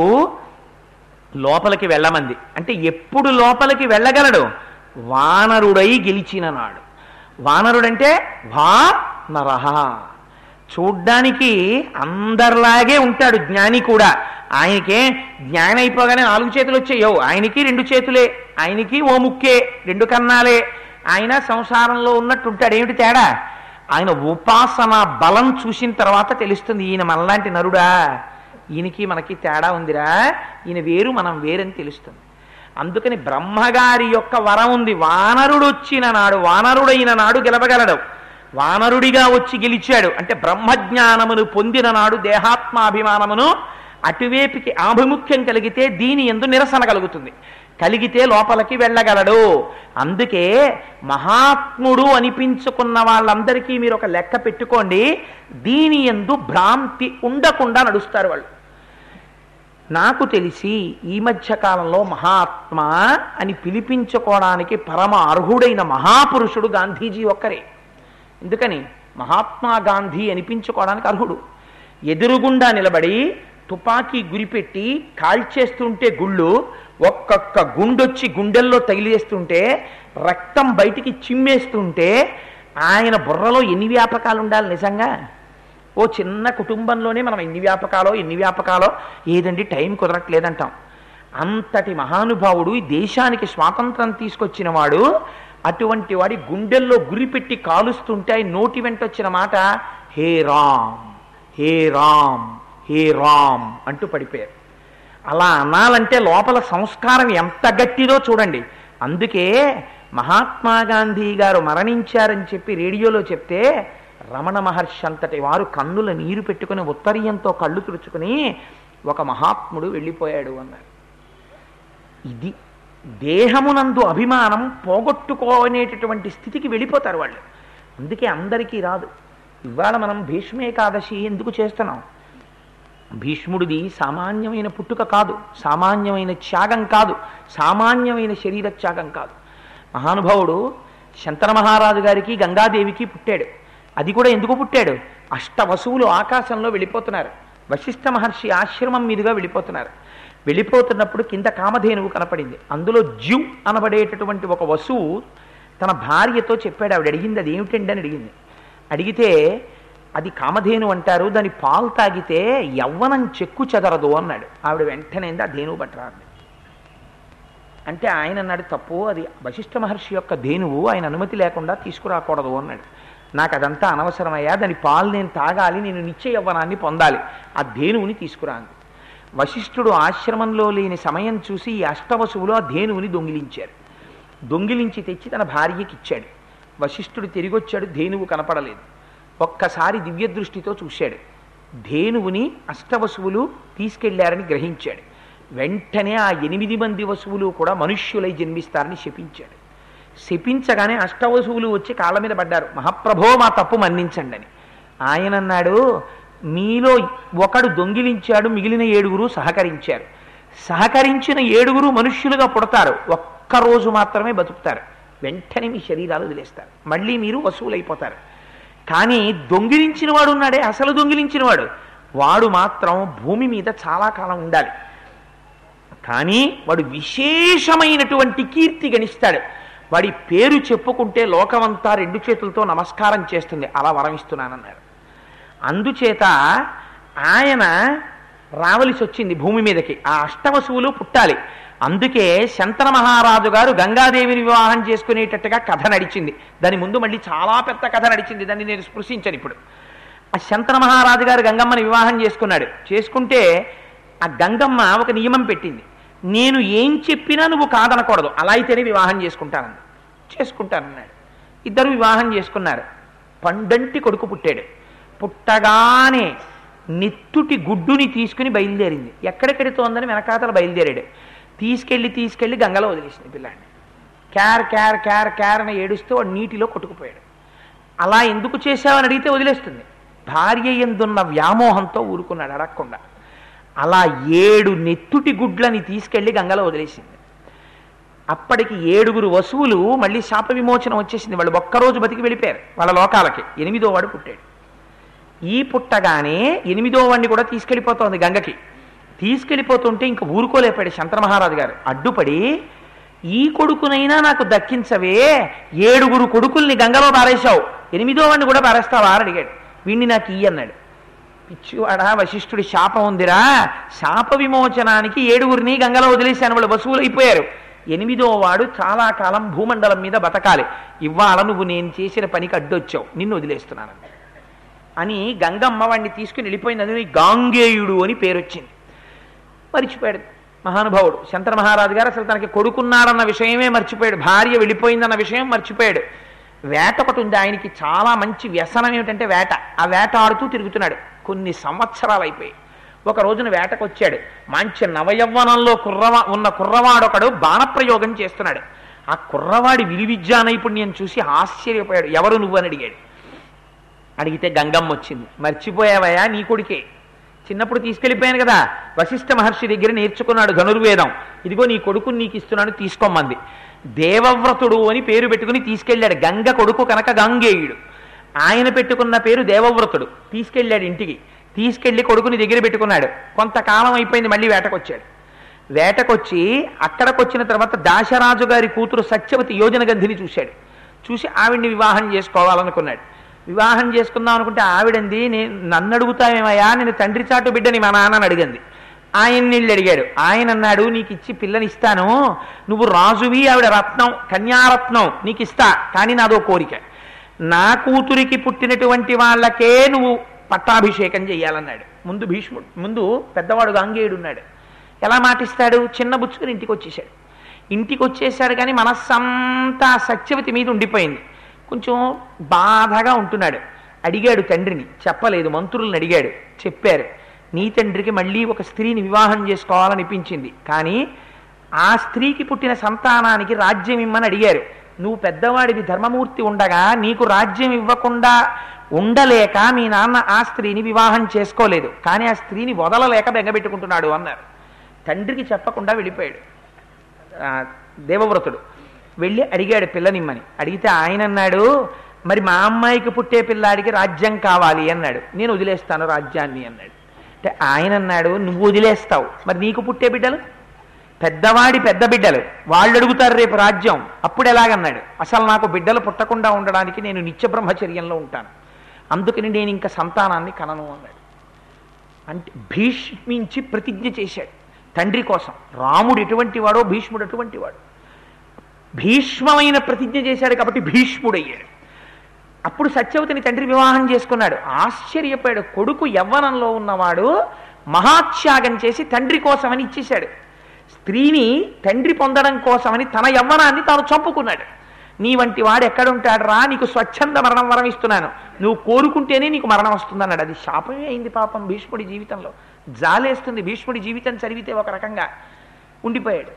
లోపలికి వెళ్ళమంది. అంటే ఎప్పుడు లోపలికి వెళ్ళగలడు? వానరుడై గెలిచిన నాడు. వానరుడంటే వా నరహ, చూడ్డానికి అందరిలాగే ఉంటాడు జ్ఞాని కూడా. ఆయనకే జ్ఞానం అయిపోగానే 4 చేతులు వచ్చాయో, ఆయనకి 2 చేతులే, ఆయనకి ఓ ముక్కే, 2 కన్నాలే. ఆయన సంసారంలో ఉన్నట్టు ఉంటాడు. ఏమిటి తేడా? ఆయన ఉపాసన బలం చూసిన తర్వాత తెలుస్తుంది, ఈయన మనలాంటి నరుడా, ఈయనకి మనకి తేడా ఉందిరా, ఈయన వేరు మనం వేరని తెలుస్తుంది. అందుకని బ్రహ్మగారి యొక్క వరం ఉంది. వానరుడు వచ్చిన నాడు, వానరుడైన నాడు గెలవగలడు. వానరుడిగా వచ్చి గెలిచాడు అంటే బ్రహ్మజ్ఞానమును పొందిన నాడు దేహాత్మాభిమానమును అటువేపుకి ఆభిముఖ్యం కలిగితే దీని యందు నిరసన కలుగుతుంది, కలిగితే లోపలికి వెళ్ళగలడు. అందుకే మహాత్ముడు అనిపించుకున్న వాళ్ళందరికీ మీరు ఒక లెక్క పెట్టుకోండి, దీని యందు భ్రాంతి ఉండకుండా నడుస్తారు వాళ్ళు. నాకు తెలిసి ఈ మధ్య కాలంలో మహాత్మ అని పిలిపించుకోవడానికి పరమ అర్హుడైన మహాపురుషుడు గాంధీజీ ఒక్కరే. ఎందుకని? మహాత్మా గాంధీ అనిపించుకోవడానికి అర్హుడు. ఎదురుగుండా నిలబడి తుపాకీ గురిపెట్టి కాల్చేస్తుంటే గుళ్ళు, ఒక్కొక్క గుండొచ్చి గుండెల్లో తగిలేస్తుంటే, రక్తం బయటికి చిమ్మేస్తుంటే ఆయన బుర్రలో ఎన్ని వ్యాపకాలు ఉండాలి నిజంగా? ఓ చిన్న కుటుంబంలోనే మనం ఎన్ని వ్యాపకాలో ఏదండి టైం కుదరట్లేదంటాం. అంతటి మహానుభావుడు, ఈ దేశానికి స్వాతంత్రం తీసుకొచ్చిన వాడు, అటువంటి వాడి గుండెల్లో గురిపెట్టి కాలుస్తుంటే ఆయన నోటి వెంట వచ్చిన మాట హే రామ్, హే రామ్, హే రామ్ అంటూ పడిపోయారు. అలా అనాలంటే లోపల సంస్కారం ఎంత గట్టిదో చూడండి. అందుకే మహాత్మా గాంధీ గారు మరణించారని చెప్పి రేడియోలో చెప్తే రమణ మహర్షి అంతటి వారు కన్నుల నీరు పెట్టుకుని ఉత్తరీయంతో కళ్ళు తుడుచుకుని ఒక మహాత్ముడు వెళ్ళిపోయాడు అన్నారు. ఇది దేహమునందు అభిమానం పోగొట్టుకోనేటటువంటి స్థితికి వెళ్ళిపోతారు వాళ్ళు. అందుకే అందరికీ రాదు. ఇవాళ మనం భీష్మేకాదశి ఎందుకు చేస్తున్నాం? భీష్ముడిది సామాన్యమైన పుట్టుక కాదు, సామాన్యమైన త్యాగం కాదు, సామాన్యమైన శరీర త్యాగం కాదు. మహానుభావుడు శంతన మహారాజు గారికి గంగాదేవికి పుట్టాడు. అది కూడా ఎందుకు పుట్టాడు? అష్టవసువులు ఆకాశంలో వెళ్ళిపోతున్నారు, వశిష్ఠ మహర్షి ఆశ్రమం మీదుగా వెళ్ళిపోతున్నారు. వెళ్ళిపోతున్నప్పుడు కింద కామధేనువు కనపడింది. అందులో జ్యు అనబడేటటువంటి ఒక వసువు తన భార్యతో చెప్పాడు. ఆవిడ అడిగింది అది ఏమిటండి అని అడిగింది. అడిగితే అది కామధేను అంటారు, దాని పాలు తాగితే యవ్వనం చెక్కు చెదరదు అన్నాడు. ఆవిడ వెంటనే ఆ ధేనువు పట్టరాదు అంటే ఆయన అన్నాడు తప్పు, అది వశిష్ఠ మహర్షి యొక్క ధేనువు, ఆయన అనుమతి లేకుండా తీసుకురాకూడదు అన్నాడు. నాకు అదంతా అనవసరమయ్యా, దాని పాలు నేను తాగాలి, నేను నిత్య యవ్వనాన్ని పొందాలి, ఆ ధేనువుని తీసుకురాంది. వశిష్ఠుడు ఆశ్రమంలో లేని సమయం చూసి ఈ అష్టవసువులు ఆ ధేనువుని దొంగిలించారు. దొంగిలించి తెచ్చి తన భార్యకి ఇచ్చాడు. వశిష్ఠుడు తిరిగొచ్చాడు, ధేనువు కనపడలేదు. ఒక్కసారి దివ్య దృష్టితో చూశాడు, ధేనువుని అష్టవసువులు తీసుకెళ్లారని గ్రహించాడు. వెంటనే ఆ 8 మంది వసువులు కూడా మనుష్యులై జన్మిస్తారని శపించాడు. శపించగానే అష్టవసువులు వచ్చి కాళ్ళ మీద పడ్డారు, మహాప్రభో మా తప్పు మన్నించండి అని. ఆయన అన్నాడు, మీలో ఒకడు దొంగిలించాడు, మిగిలిన 7 సహకరించారు. సహకరించిన 7 మనుష్యులుగా పుడతారు, ఒక్కరోజు మాత్రమే బతుకుతారు, వెంటనే మీ శరీరాలు వదిలేస్తారు, మళ్ళీ మీరు వసువులైపోతారు. కానీ దొంగిలించిన వాడు ఉన్నాడే, అసలు దొంగిలించిన వాడు మాత్రం భూమి మీద చాలా కాలం ఉండాలి. కానీ వాడు విశేషమైనటువంటి కీర్తి గణిస్తాడు. వాడి పేరు చెప్పుకుంటే లోకమంతా 2 చేతులతో నమస్కారం చేస్తుంది, అలా వరమిస్తున్నానన్నాడు. అందుచేత ఆయన రావలసి వచ్చింది భూమి మీదకి, ఆ అష్టవసువులు పుట్టాలి. అందుకే శంతన మహారాజు గారు గంగాదేవిని వివాహం చేసుకునేటట్టుగా కథ నడిచింది. దాని ముందు మళ్ళీ చాలా పెద్ద కథ నడిచింది, దాన్ని నేను స్పృశించను ఇప్పుడు. ఆ శంతన మహారాజు గారు గంగమ్మని వివాహం చేసుకున్నాడు. చేసుకుంటే ఆ గంగమ్మ ఒక నియమం పెట్టింది, నేను ఏం చెప్పినా నువ్వు కాదనకూడదు, అలా అయితేనే వివాహం చేసుకుంటానన్నాడు. ఇద్దరు వివాహం చేసుకున్నారు. పండంటి కొడుకు పుట్టాడు. పుట్టగానే నెత్తుటి గుడ్డుని తీసుకుని బయలుదేరింది. ఎక్కడెక్కడితోందని వెనకాతల బయలుదేరాడు. తీసుకెళ్ళి గంగలో వదిలేసింది పిల్లాడిని. క్యార్ అని ఏడుస్తూ వాడు నీటిలో కొట్టుకుపోయాడు. అలా ఎందుకు చేశావని అడిగితే వదిలేస్తుంది. భార్య యందున్న వ్యామోహంతో ఊరుకున్నాడు అడగకుండా. అలా 7 నెత్తుటి గుడ్లని తీసుకెళ్లి గంగలో వదిలేసింది. అప్పటికి 7 వసువులు మళ్ళీ శాప విమోచనం వచ్చేసింది. వాళ్ళు ఒక్కరోజు బతికి వెళ్ళిపోయారు వాళ్ళ లోకాలకి. 8వ వాడు పుట్టాడు. ఈ పుట్టగానే 8వ వాడిని కూడా తీసుకెళ్ళిపోతోంది గంగకి. తీసుకెళ్ళిపోతుంటే ఇంక ఊరుకోలేపాడు శంతన మహారాజు గారు. అడ్డుపడి, ఈ కొడుకునైనా నాకు దక్కించవే, 7 కొడుకుల్ని గంగలో పారేశావు, 8వ వాడిని కూడా పారేస్తావా అని అడిగాడు. వీణ్ణి నాకు ఇయ్యి అన్నాడు. పిచ్చివాడా, వశిష్ఠుడి శాపం ఉందిరా, శాప విమోచనానికి 7 గంగలో వదిలేశాను, వాళ్ళు వసువులు అయిపోయారు. 8వ వాడు చాలా కాలం భూమండలం మీద బతకాలి, ఇవాళ నువ్వు నేను చేసిన పనికి అడ్డొచ్చావు, నిన్ను వదిలేస్తున్నాను అని గంగమ్మ వాడిని తీసుకుని వెళ్ళిపోయింది. అందులో గాంగేయుడు అని పేరు వచ్చింది. మర్చిపోయాడు మహానుభావుడు శంతన మహారాజు గారు. అసలు తనకి కొడుకున్నాడన్న విషయమే మర్చిపోయాడు, భార్య వెళ్ళిపోయిందన్న విషయం మర్చిపోయాడు. వేట ఒకటి ఉంది ఆయనకి, చాలా మంచి వ్యసనం ఏమిటంటే వేట. ఆ వేట ఆడుతూ తిరుగుతున్నాడు. కొన్ని సంవత్సరాలు అయిపోయి ఒక రోజున వేటకు వచ్చాడు. మంచి నవయవ్వనంలో ఉన్న కుర్రవాడొకడు బాణప్రయోగం చేస్తున్నాడు. ఆ కుర్రవాడి విలువిద్యా నైపుణ్యం చూసి ఆశ్చర్యపోయాడు. ఎవరు నువ్వు అని అడిగాడు. అడిగితే గంగమ్మ వచ్చింది. మర్చిపోయావయ్యా, నీ కొడుకే, చిన్నప్పుడు తీసుకెళ్ళిపోయాను కదా, వశిష్ఠ మహర్షి దగ్గర నేర్చుకున్నాడు ధనుర్వేదం, ఇదిగో నీ కొడుకుని నీకు ఇస్తున్నాడు, తీసుకోమంది. దేవవ్రతుడు అని పేరు పెట్టుకుని తీసుకెళ్ళాడు. గంగ కొడుకు కనుక గాంగేయుడు. ఆయన పెట్టుకున్న పేరు దేవవ్రతుడు. తీసుకెళ్ళాడు ఇంటికి. తీసుకెళ్లి కొడుకుని దగ్గర పెట్టుకున్నాడు. కొంతకాలం అయిపోయింది, మళ్ళీ వేటకొచ్చాడు. వేటకొచ్చి అక్కడికొచ్చిన తర్వాత దాశరాజు గారి కూతురు సత్యవతి యోజనగంధిని చూశాడు. చూసి ఆవిడ్ని వివాహం చేసుకోవాలనుకున్నాడు. వివాహం చేసుకుందాం అనుకుంటే ఆవిడంది, నన్ను అడుగుతావేమయ్యా, నేను తండ్రి చాటు బిడ్డని మా నాన్నని అడిగింది. ఆయన్ని వెళ్ళి అడిగాడు. ఆయన అన్నాడు, నీకు ఇచ్చి పిల్లనిస్తాను, నువ్వు రాజువి, ఆవిడ రత్నం, కన్యారత్నం, నీకు ఇస్తా, కానీ నాదో కోరిక, నా కూతురికి పుట్టినటువంటి వాళ్ళకే నువ్వు పట్టాభిషేకం చెయ్యాలన్నాడు. ముందు పెద్దవాడు గాంగేయుడు ఉన్నాడు. ఎలా మాటిస్తాడు? చిన్న బుచ్చుకుని ఇంటికి వచ్చేసాడు కానీ మనస్సంతా సత్యవతి మీద ఉండిపోయింది. కొంచెం బాధగా ఉంటున్నాడు. అడిగాడు తండ్రిని, చెప్పలేదు. మంత్రులను అడిగాడు, చెప్పారు. నీ తండ్రికి మళ్ళీ ఒక స్త్రీని వివాహం చేసుకోవాలనిపించింది, కానీ ఆ స్త్రీకి పుట్టిన సంతానానికి రాజ్యం ఇమ్మని అడిగారు. నువ్వు పెద్దవాడివి, ధర్మమూర్తి ఉండగా నీకు రాజ్యం ఇవ్వకుండా ఉండలేక మీ నాన్న ఆ స్త్రీని వివాహం చేసుకోలేదు, కానీ ఆ స్త్రీని వదలలేక బెంగబెట్టుకుంటున్నాడు అన్నారు. తండ్రికి చెప్పకుండా వెళ్ళిపోయాడు దేవవ్రతుడు. వెళ్ళి అడిగాడు పిల్లనిమ్మని. అడిగితే ఆయన అన్నాడు, మరి మా అమ్మాయికి పుట్టే పిల్లాడికి రాజ్యం కావాలి అన్నాడు. నేను వదిలేస్తాను రాజ్యాన్ని అన్నాడు. అంటే ఆయన అన్నాడు, నువ్వు వదిలేస్తావు, మరి నీకు పుట్టే బిడ్డలు, పెద్దవాడి పెద్ద బిడ్డలు, వాళ్ళు అడుగుతారు రేపు రాజ్యం, అప్పుడు ఎలాగన్నాడు. అసలు నాకు బిడ్డలు పుట్టకుండా ఉండడానికి నేను నిత్య బ్రహ్మచర్యంలో ఉంటాను, అందుకని నేను ఇంకా సంతానాన్ని కనను అన్నాడు. అంటే భీష్మించి ప్రతిజ్ఞ చేశాడు తండ్రి కోసం. రాముడు ఎటువంటి వాడో భీష్ముడు అటువంటి వాడు. భీష్మమైన ప్రతిజ్ఞ చేశాడు కాబట్టి భీష్ముడయ్యాడు. అప్పుడు సత్యవతిని తండ్రి వివాహం చేసుకున్నాడు. ఆశ్చర్యపోయాడు. కొడుకు యవ్వనంలో ఉన్నవాడు మహాత్యాగం చేసి తండ్రి కోసమని ఇచ్చేశాడు. స్త్రీని తండ్రి పొందడం కోసమని తన యవ్వనాన్ని తాను చంపుకున్నాడు. నీ వంటి వాడు ఎక్కడుంటాడు రా, నీకు స్వచ్ఛంద మరణం వరం ఇస్తున్నాను, నువ్వు కోరుకుంటేనే నీకు మరణం వస్తుందన్నాడు. అది శాపమే అయింది పాపం భీష్ముడి జీవితంలో. జాలేస్తుంది. భీష్ముడి జీవితం చదివితే ఒక రకంగా ఉండిపోయాడు.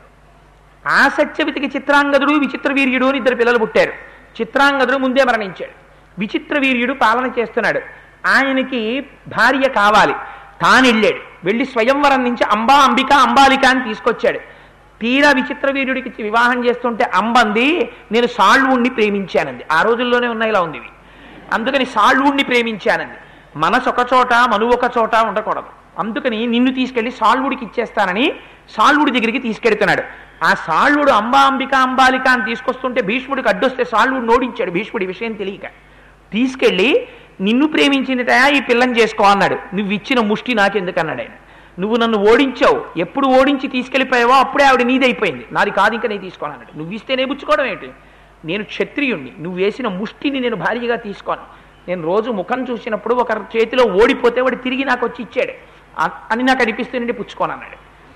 ఆ సత్యవతికి చిత్రాంగదుడు, విచిత్ర వీర్యుడు అని ఇద్దరు పిల్లలు పుట్టారు. చిత్రాంగదుడు ముందే మరణించాడు. విచిత్ర వీర్యుడు పాలన చేస్తున్నాడు. ఆయనకి భార్య కావాలి. తాను వెళ్ళాడు. వెళ్ళి స్వయంవరం నుంచి అంబిక అంబాలిక అని తీసుకొచ్చాడు. తీరా విచిత్ర వీర్యుడికి వివాహం చేస్తుంటే అంబంది, నేను సాళ్వుణ్ణి ప్రేమించానంది. ఆ రోజుల్లోనే ఉన్నాయి, ఇలా ఉంది. అందుకని సాళ్వుణ్ణి ప్రేమించానంది. మనసు ఒక చోట, మనువు ఒక చోట ఉండకూడదు. అందుకని నిన్ను తీసుకెళ్లి సాళ్వుడికి ఇచ్చేస్తానని సాళ్వుడి దగ్గరికి తీసుకెడుతున్నాడు. ఆ సాళ్వుడు అంబిక అంబాలిక అని తీసుకొస్తుంటే భీష్ముడికి అడ్డొస్తే సాళ్వుడు నోడించాడు. భీష్ముడి విషయం తెలియక తీసుకెళ్లి, నిన్ను ప్రేమించిందిటయా ఈ పిల్లని చేసుకో అన్నాడు. నువ్వు ఇచ్చిన ముష్టి నాకెందుకన్నాడు ఆయన. నువ్వు నన్ను ఓడించావు, ఎప్పుడు ఓడించి తీసుకెళ్ళిపోయావో అప్పుడే ఆవిడ నీదైపోయింది, నాది కాదు ఇంకా నేను తీసుకోను అన్నాడు. నువ్వు ఇస్తేనే పుచ్చుకోవడం ఏంటి, నేను క్షత్రియుణ్ణి, నువ్వు వేసిన ముష్టిని నేను భార్యగా తీసుకోను. నేను రోజు ముఖం చూసినప్పుడు ఒకరి చేతిలో ఓడిపోతే వాడు తిరిగి నాకు వచ్చి ఇచ్చాడు అని నాకు అనిపిస్తుంటే పుచ్చుకోను అన్నాడు.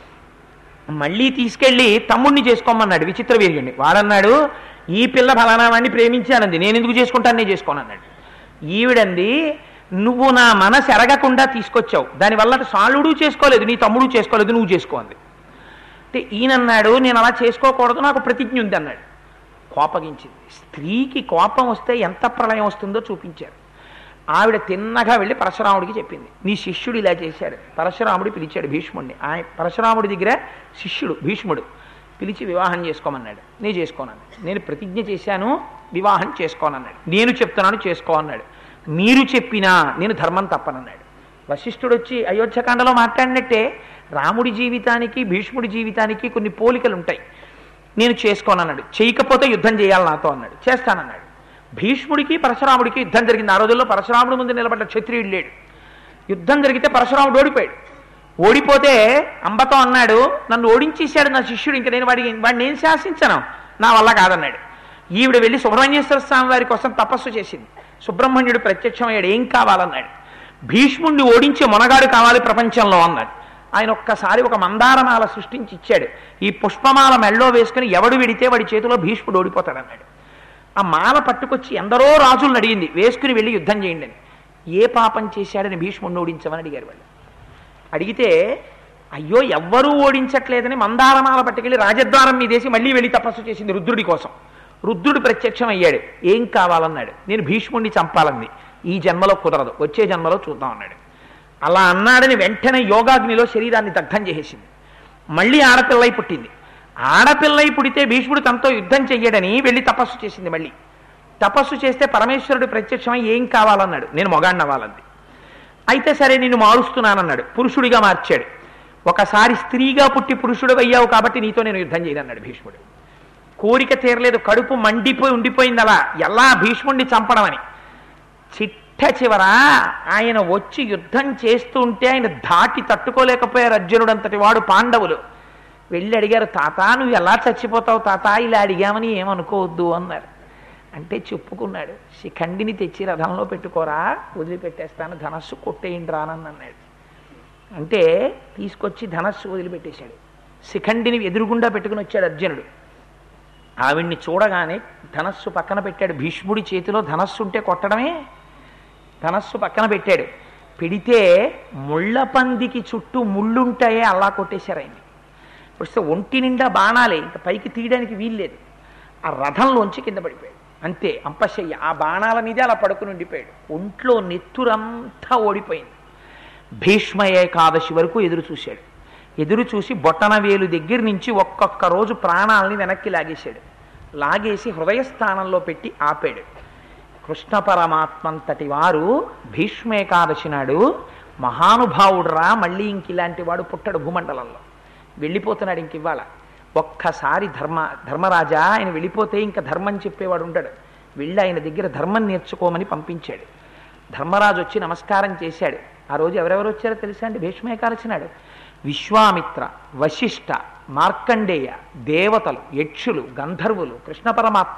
మళ్ళీ తీసుకెళ్లి తమ్ముడిని చేసుకోమన్నాడు విచిత్ర వీర్యుడిని. వాడన్నాడు, ఈ పిల్ల ఫలానా వాడిని ప్రేమించానంది, నేను ఎందుకు చేసుకుంటాను, నేను చేసుకోను అన్నాడు. ఈవిడంది, నువ్వు నా మనసు ఎరగకుండా తీసుకొచ్చావు, దానివల్ల సాలుడు చేసుకోలేదు, నీ తమ్ముడు చేసుకోలేదు, నువ్వు చేసుకోండి. అంటే ఈయనన్నాడు, నేను అలా చేసుకోకూడదు, నాకు ప్రతిజ్ఞ ఉంది అన్నాడు. కోపగించింది. స్త్రీకి కోపం వస్తే ఎంత ప్రళయం వస్తుందో చూపించారు. ఆవిడ తిన్నగా వెళ్ళి పరశురాముడికి చెప్పింది, నీ శిష్యుడు ఇలా చేశాడు. పరశురాముడు పిలిచాడు భీష్ముడిని. పరశురాముడి దగ్గర శిష్యుడు భీష్ముడు పిలిచి వివాహం చేసుకోమన్నాడు. నేను చేసుకోనన్నాడు. నేను ప్రతిజ్ఞ చేశాను, వివాహం చేసుకోనన్నాడు. నేను చెప్తున్నాను, చేసుకో అన్నాడు. మీరు చెప్పినా నేను ధర్మం తప్పనన్నాడు. వశిష్ఠుడు వచ్చి అయోధ్యకాండలో మాట్లాడినట్టే రాముడి జీవితానికి భీష్ముడి జీవితానికి కొన్ని పోలికలు ఉంటాయి. నేను చేసుకోనన్నాడు. చేయకపోతే యుద్ధం చేయాలి నాతో అన్నాడు. చేస్తానన్నాడు. భీష్ముడికి పరశురాముడికి యుద్ధం జరిగింది. ఆ రోజుల్లో పరశురాముడి ముందు నిలబడ్డ క్షత్రియుడు లేడు. యుద్ధం జరిగితే పరశురాముడు ఓడిపోయాడు. ఓడిపోతే అంబతో అన్నాడు, నన్ను ఓడించేశాడు నా శిష్యుడు, ఇంకా నేను వాడిని నేను శాసించను, నా వల్ల కాదన్నాడు. ఈవిడ వెళ్ళి సుబ్రహ్మణ్యేశ్వర స్వామి వారి కోసం తపస్సు చేసింది. సుబ్రహ్మణ్యుడు ప్రత్యక్షమయ్యాడు. ఏం కావాలన్నాడు. భీష్ముడిని ఓడించే మొనగాడు కావాలి ప్రపంచంలో అన్నాడు. ఆయన ఒక్కసారి ఒక మందారమాల సృష్టించి ఇచ్చాడు. ఈ పుష్పమాల మెళ్ళో వేసుకుని ఎవడు విడితే వాడి చేతిలో భీష్ముడు ఓడిపోతాడన్నాడు. ఆ మాల పట్టుకొచ్చి ఎందరో రాజులను అడిగింది, వేసుకుని వెళ్ళి యుద్ధం చేయండి అని. ఏ పాపం చేశాడని భీష్ముడిని ఓడించమని అడిగారు వాళ్ళు. అడిగితే అయ్యో ఎవ్వరూ ఓడించట్లేదని మందారమాల పట్టుకెళ్ళి రాజద్వారం మీదేసి మళ్ళీ వెళ్ళి తపస్సు చేసింది రుద్రుడి కోసం. రుద్రుడు ప్రత్యక్షం అయ్యాడు. ఏం కావాలన్నాడు. నేను భీష్ముడిని చంపాలంది. ఈ జన్మలో కుదరదు, వచ్చే జన్మలో చూద్దాం అన్నాడు. అలా అన్నాడని వెంటనే యోగాగ్నిలో శరీరాన్ని దగ్ధం చేసేసింది. మళ్ళీ ఆడపిల్లై పుట్టింది. ఆడపిల్లై పుడితే భీష్ముడు తనతో యుద్ధం చెయ్యడని వెళ్ళి తపస్సు చేసింది. మళ్ళీ తపస్సు చేస్తే పరమేశ్వరుడు ప్రత్యక్షమై ఏం కావాలన్నాడు. నేను మొగాడిని అవ్వాలంది. అయితే సరే నిన్ను మారుస్తున్నానన్నాడు. పురుషుడిగా మార్చాడు. ఒకసారి స్త్రీగా పుట్టి పురుషుడు అయ్యావు కాబట్టి నీతో నేను యుద్ధం చేయనన్నాడు భీష్ముడు. కోరిక తీరలేదు, కడుపు మండిపోయి ఉండిపోయింది. అలా ఎలా భీష్ముడిని చంపడం అని చిట్ట చివర ఆయన వచ్చి యుద్ధం చేస్తుంటే ఆయన ధాటి తట్టుకోలేకపోయారు అర్జునుడంతటి వాడు పాండవులు. వెళ్ళి అడిగారు, తాత నువ్వు ఎలా చచ్చిపోతావు తాత, ఇలా అడిగామని ఏమనుకోవద్దు అన్నారు. అంటే చెప్పుకున్నాడు, శిఖండిని తెచ్చి రథంలో పెట్టుకోరా, వదిలిపెట్టేస్తాను, ధనస్సు కొట్టేయండి రానని అన్నాడు. అంటే తీసుకొచ్చి ధనస్సు వదిలిపెట్టేశాడు. శిఖండిని ఎదురుగుండా పెట్టుకుని వచ్చాడు అర్జునుడు. ఆవిడ్ని చూడగానే ధనస్సు పక్కన పెట్టాడు. భీష్ముడి చేతిలో ధనస్సు ఉంటే కొట్టడమే. ధనస్సు పక్కన పెట్టాడు. పెడితే ముళ్ళ పందికి చుట్టూ ముళ్ళుంటాయే అలా కొట్టేశారు ఆయన్ని. వస్తే ఒంటి నిండా బాణాలే, ఇంకా పైకి తీయడానికి వీల్లేదు. ఆ రథంలోంచి కింద పడిపోయాడు. అంతే, అంపశయ్య. ఆ బాణాల మీదే అలా పడుకుని ఉండిపోయాడు. ఒంట్లో నెత్తురంతా ఓడిపోయింది. భీష్మ ఏకాదశి వరకు ఎదురు చూశాడు. ఎదురు చూసి బొట్టన వేలు దగ్గర నుంచి ఒక్కొక్క రోజు ప్రాణాలని వెనక్కి లాగేశాడు. లాగేసి హృదయస్థానంలో పెట్టి ఆపాడు. కృష్ణ పరమాత్మంతటి వారు భీష్మేకాదశి నాడు మహానుభావుడురా, మళ్ళీ ఇంక ఇలాంటి వాడు పుట్టడు భూమండలంలో, వెళ్ళిపోతున్నాడు ఇంక ఇవాళ. ఒక్కసారి ధర్మరాజా ఆయన వెళ్ళిపోతే ఇంకా ధర్మం చెప్పేవాడు ఉంటాడు, వెళ్ళి ఆయన దగ్గర ధర్మం నేర్చుకోమని పంపించాడు. ధర్మరాజు వచ్చి నమస్కారం చేశాడు. ఆ రోజు ఎవరెవరు వచ్చారో తెలుసా అండి? భీష్మేకాదశి నాడు విశ్వామిత్ర, వశిష్ఠ, మార్కండేయ, దేవతలు, యక్షులు, గంధర్వులు, కృష్ణ పరమాత్మ